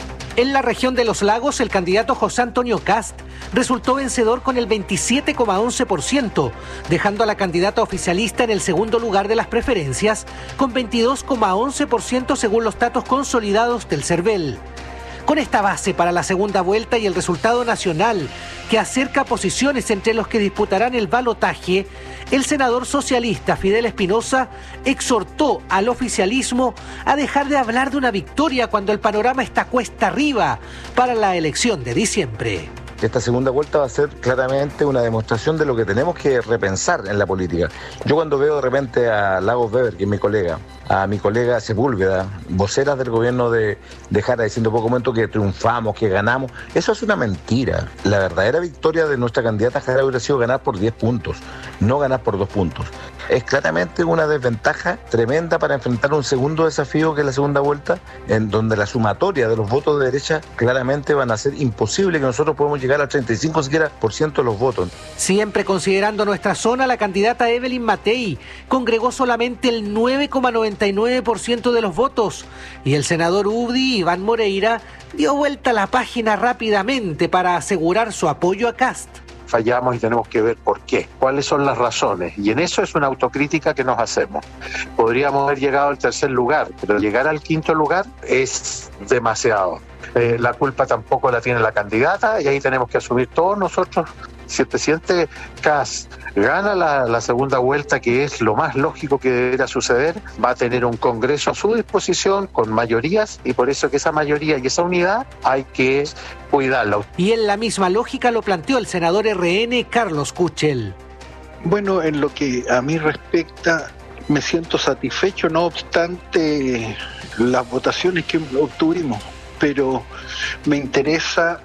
En la región de Los Lagos, el candidato José Antonio Kast resultó vencedor con el veintisiete coma once por ciento, dejando a la candidata oficialista en el segundo lugar de las preferencias con veintidós coma once por ciento según los datos consolidados del CERVEL. Con esta base para la segunda vuelta y el resultado nacional que acerca posiciones entre los que disputarán el balotaje, el senador socialista Fidel Espinosa exhortó al oficialismo a dejar de hablar de una victoria cuando el panorama está cuesta arriba para la elección de diciembre. Esta segunda vuelta va a ser claramente una demostración de lo que tenemos que repensar en la política. Yo cuando veo de repente a Lagos Weber, que es mi colega, a mi colega Sepúlveda, voceras del gobierno de, de Jara, diciendo poco momento que triunfamos, que ganamos, eso es una mentira. La verdadera victoria de nuestra candidata Jara hubiera sido ganar por diez puntos, no ganar por dos puntos. Es claramente una desventaja tremenda para enfrentar un segundo desafío que es la segunda vuelta, en donde la sumatoria de los votos de derecha claramente van a ser imposible que nosotros podamos llegar al treinta y cinco siquiera por ciento de los votos. Siempre considerando nuestra zona, la candidata Evelyn Matei congregó solamente el nueve coma noventa y nueve por ciento de los votos y el senador U D I, Iván Moreira, dio vuelta a la página rápidamente para asegurar su apoyo a Kast. Fallamos y tenemos que ver por qué, cuáles son las razones, y en eso es una autocrítica que nos hacemos. Podríamos haber llegado al tercer lugar, pero llegar al quinto lugar es demasiado. Eh, la culpa tampoco la tiene la candidata y ahí tenemos que asumir todos nosotros. Si el presidente Kast gana la, la segunda vuelta, que es lo más lógico que debería suceder, va a tener un Congreso a su disposición con mayorías y por eso que esa mayoría y esa unidad hay que cuidarla. Y en la misma lógica lo planteó el senador R N Carlos Kuchel. Bueno, en lo que a mí respecta, me siento satisfecho, no obstante las votaciones que obtuvimos, pero me interesa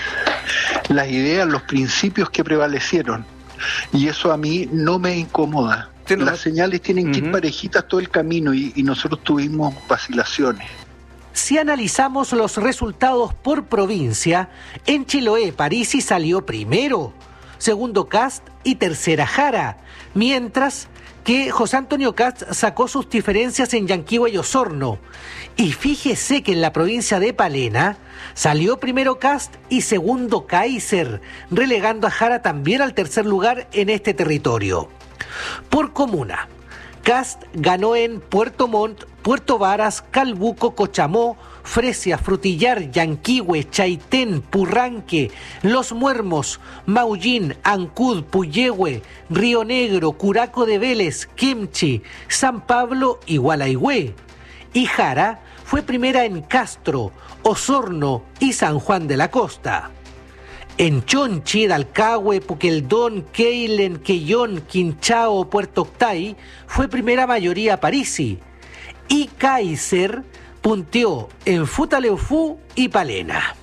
las ideas, los principios que prevalecieron, y eso a mí no me incomoda. Las señales tienen que ir parejitas todo el camino y, y nosotros tuvimos vacilaciones. Si analizamos los resultados por provincia, en Chiloé Parisi salió primero, segundo Kast y tercera Jara, mientras que José Antonio Kast sacó sus diferencias en Yanquihue y Osorno. Y fíjese que en la provincia de Palena salió primero Kast y segundo Kaiser, relegando a Jara también al tercer lugar en este territorio. Por comuna, Kast ganó en Puerto Montt, Puerto Varas, Calbuco, Cochamó, Fresia, Frutillar, Yanquihue, Chaitén, Purranque, Los Muermos, Maullín, Ancud, Puyehue, Río Negro, Curaco de Vélez, Quemchi, San Pablo y Gualaihue. Y Jara fue primera en Castro, Osorno y San Juan de la Costa. En Chonchi, Dalcahue, Puqueldón, Keilen, Quellón, Quinchao, Puerto Octay fue primera mayoría Parisi. Y Kaiser punteó en Futaleufú y Palena.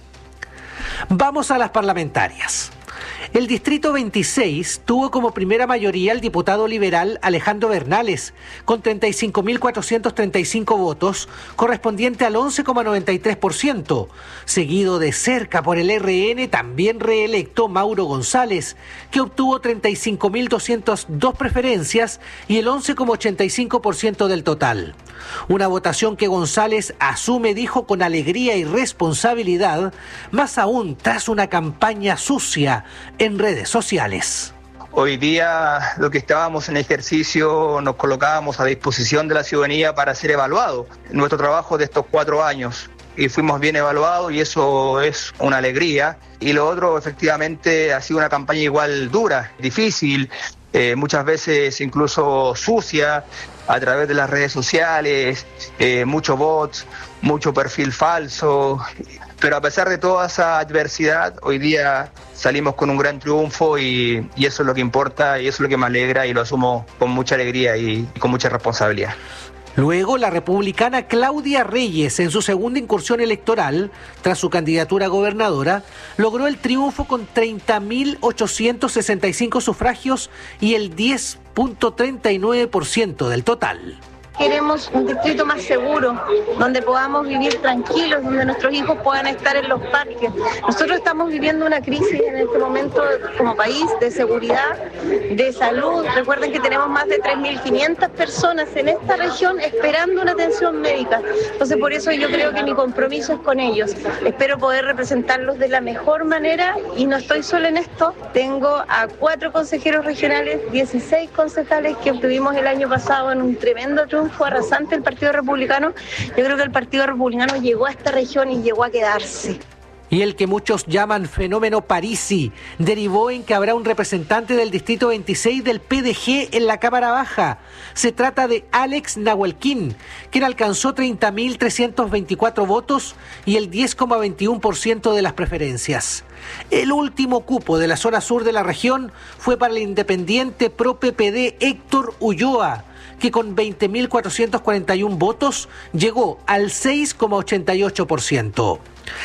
Vamos a las parlamentarias. El distrito veintiséis tuvo como primera mayoría el diputado liberal Alejandro Bernales, con treinta y cinco mil cuatrocientos treinta y cinco votos, correspondiente al once coma noventa y tres por ciento, seguido de cerca por el R N, también reelecto Mauro González, que obtuvo treinta y cinco mil doscientas dos preferencias y el once coma ochenta y cinco por ciento del total. Una votación que González asume, dijo, con alegría y responsabilidad, más aún tras una campaña sucia en redes sociales. Hoy día lo que estábamos en ejercicio nos colocábamos a disposición de la ciudadanía para ser evaluados. Nuestro trabajo de estos cuatro años y fuimos bien evaluados y eso es una alegría. Y lo otro, efectivamente, ha sido una campaña igual dura, difícil, eh, muchas veces incluso sucia, a través de las redes sociales, eh, mucho bots, mucho perfil falso. Pero a pesar de toda esa adversidad, hoy día salimos con un gran triunfo y, y eso es lo que importa y eso es lo que me alegra y lo asumo con mucha alegría y, y con mucha responsabilidad. Luego, la republicana Claudia Reyes, en su segunda incursión electoral, tras su candidatura a gobernadora, logró el triunfo con treinta mil ochocientos sesenta y cinco sufragios y el diez punto treinta y nueve por ciento del total. Queremos un distrito más seguro, donde podamos vivir tranquilos, donde nuestros hijos puedan estar en los parques. Nosotros estamos viviendo una crisis en este momento como país de seguridad, de salud. Recuerden que tenemos más de tres mil quinientas personas en esta región esperando una atención médica. Entonces, por eso yo creo que mi compromiso es con ellos. Espero poder representarlos de la mejor manera y no estoy sola en esto. Tengo a cuatro consejeros regionales, dieciséis concejales que obtuvimos el año pasado en un tremendo triunfo arrasante el Partido Republicano. Yo creo que el Partido Republicano llegó a esta región y llegó a quedarse. Y el que muchos llaman fenómeno Parisi derivó en que habrá un representante del distrito veintiséis del P D G en la Cámara Baja. Se trata de Alex Nahuelquín, quien alcanzó treinta mil trescientos veinticuatro votos y el diez coma veintiuno por ciento de las preferencias. El último cupo de la zona sur de la región fue para el independiente pro P P D Héctor Ulloa, que con veinte mil cuatrocientos cuarenta y uno votos llegó al seis coma ochenta y ocho por ciento.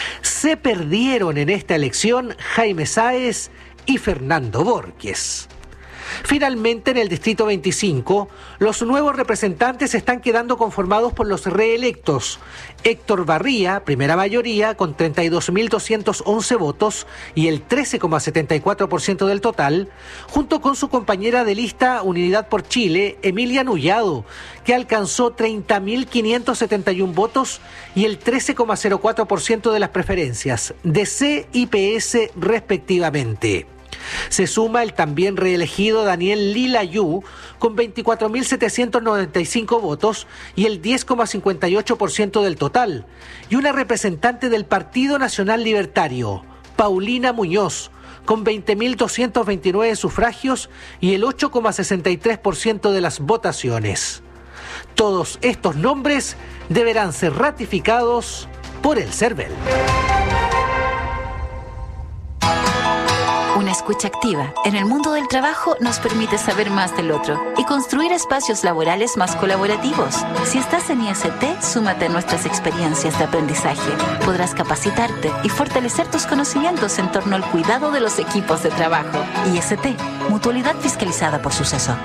Se perdieron en esta elección Jaime Sáez y Fernando Borges. Finalmente, en el distrito veinticinco, los nuevos representantes están quedando conformados por los reelectos. Héctor Barría, primera mayoría, con treinta y dos mil doscientos once votos y el trece coma setenta y cuatro por ciento del total, junto con su compañera de lista Unidad por Chile, Emilia Nullado, que alcanzó treinta mil quinientos setenta y uno votos y el trece coma cero cuatro por ciento de las preferencias, D C y P S respectivamente. Se suma el también reelegido Daniel Lilayú con veinticuatro mil setecientos noventa y cinco votos y el diez coma cincuenta y ocho por ciento del total, y una representante del Partido Nacional Libertario, Paulina Muñoz, con veinte mil doscientos veintinueve sufragios y el ocho coma sesenta y tres por ciento de las votaciones. Todos estos nombres deberán ser ratificados por el CERVEL. Una escucha activa en el mundo del trabajo nos permite saber más del otro y construir espacios laborales más colaborativos. Si estás en I S T, súmate a nuestras experiencias de aprendizaje. Podrás capacitarte y fortalecer tus conocimientos en torno al cuidado de los equipos de trabajo. I S T, mutualidad fiscalizada por Suceso.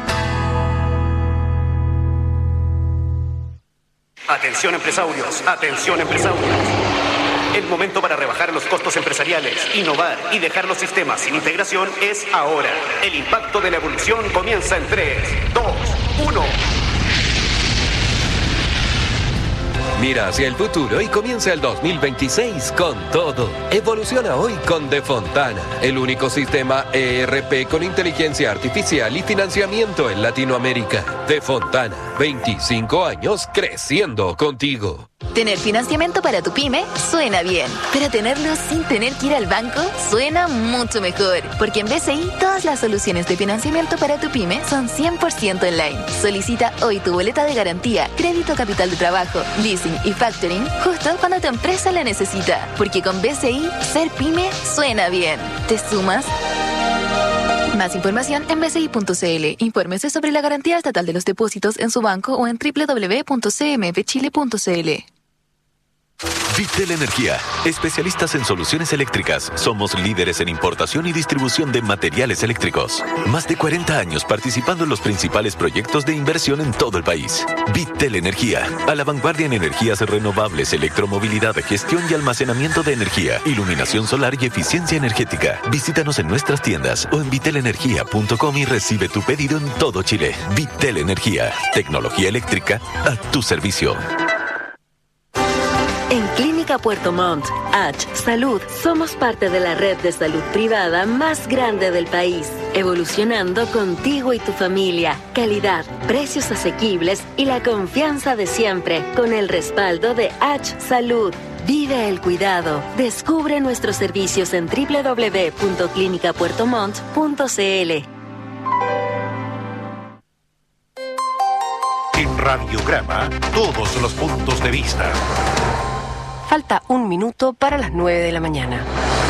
Atención empresarios, atención empresarios. El momento para rebajar los costos empresariales, innovar y dejar los sistemas sin integración es ahora. El impacto de la evolución comienza en tres, dos, uno. Mira hacia el futuro y comienza el dos mil veintiséis con todo. Evoluciona hoy con Defontana, el único sistema E R P con inteligencia artificial y financiamiento en Latinoamérica. Defontana, veinticinco años creciendo contigo. Tener financiamiento para tu pyme suena bien, pero tenerlo sin tener que ir al banco suena mucho mejor, porque en B C I todas las soluciones de financiamiento para tu pyme son cien por ciento online. Solicita hoy tu boleta de garantía, crédito capital de trabajo, leasing y factoring justo cuando tu empresa la necesita, porque con B C I ser pyme suena bien. ¿Te sumas? Más información en b c i punto c l. Infórmese sobre la garantía estatal de los depósitos en su banco o en doble u doble u doble u punto c m f chile punto c l. Vitel Energía, especialistas en soluciones eléctricas. Somos líderes en importación y distribución de materiales eléctricos. Más de cuarenta años participando en los principales proyectos de inversión en todo el país. Vitel Energía, a la vanguardia en energías renovables, electromovilidad, gestión y almacenamiento de energía, iluminación solar y eficiencia energética. Visítanos en nuestras tiendas o en vitel energía punto com y recibe tu pedido en todo Chile. Vitel Energía, tecnología eléctrica a tu servicio. En Clínica Puerto Montt, H Salud, somos parte de la red de salud privada más grande del país, evolucionando contigo y tu familia. Calidad, precios asequibles y la confianza de siempre, con el respaldo de H Salud. Vive el cuidado. Descubre nuestros servicios en doble u doble u doble u punto clínica puerto montt punto c l. En Radiograma, todos los puntos de vista. Falta un minuto para las nueve de la mañana.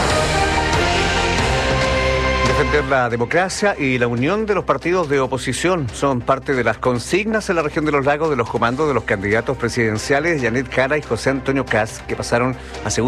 Defender la democracia y la unión de los partidos de oposición son parte de las consignas en la región de los lagos de los comandos de los candidatos presidenciales Janet Jara y José Antonio Kast, que pasaron a segundo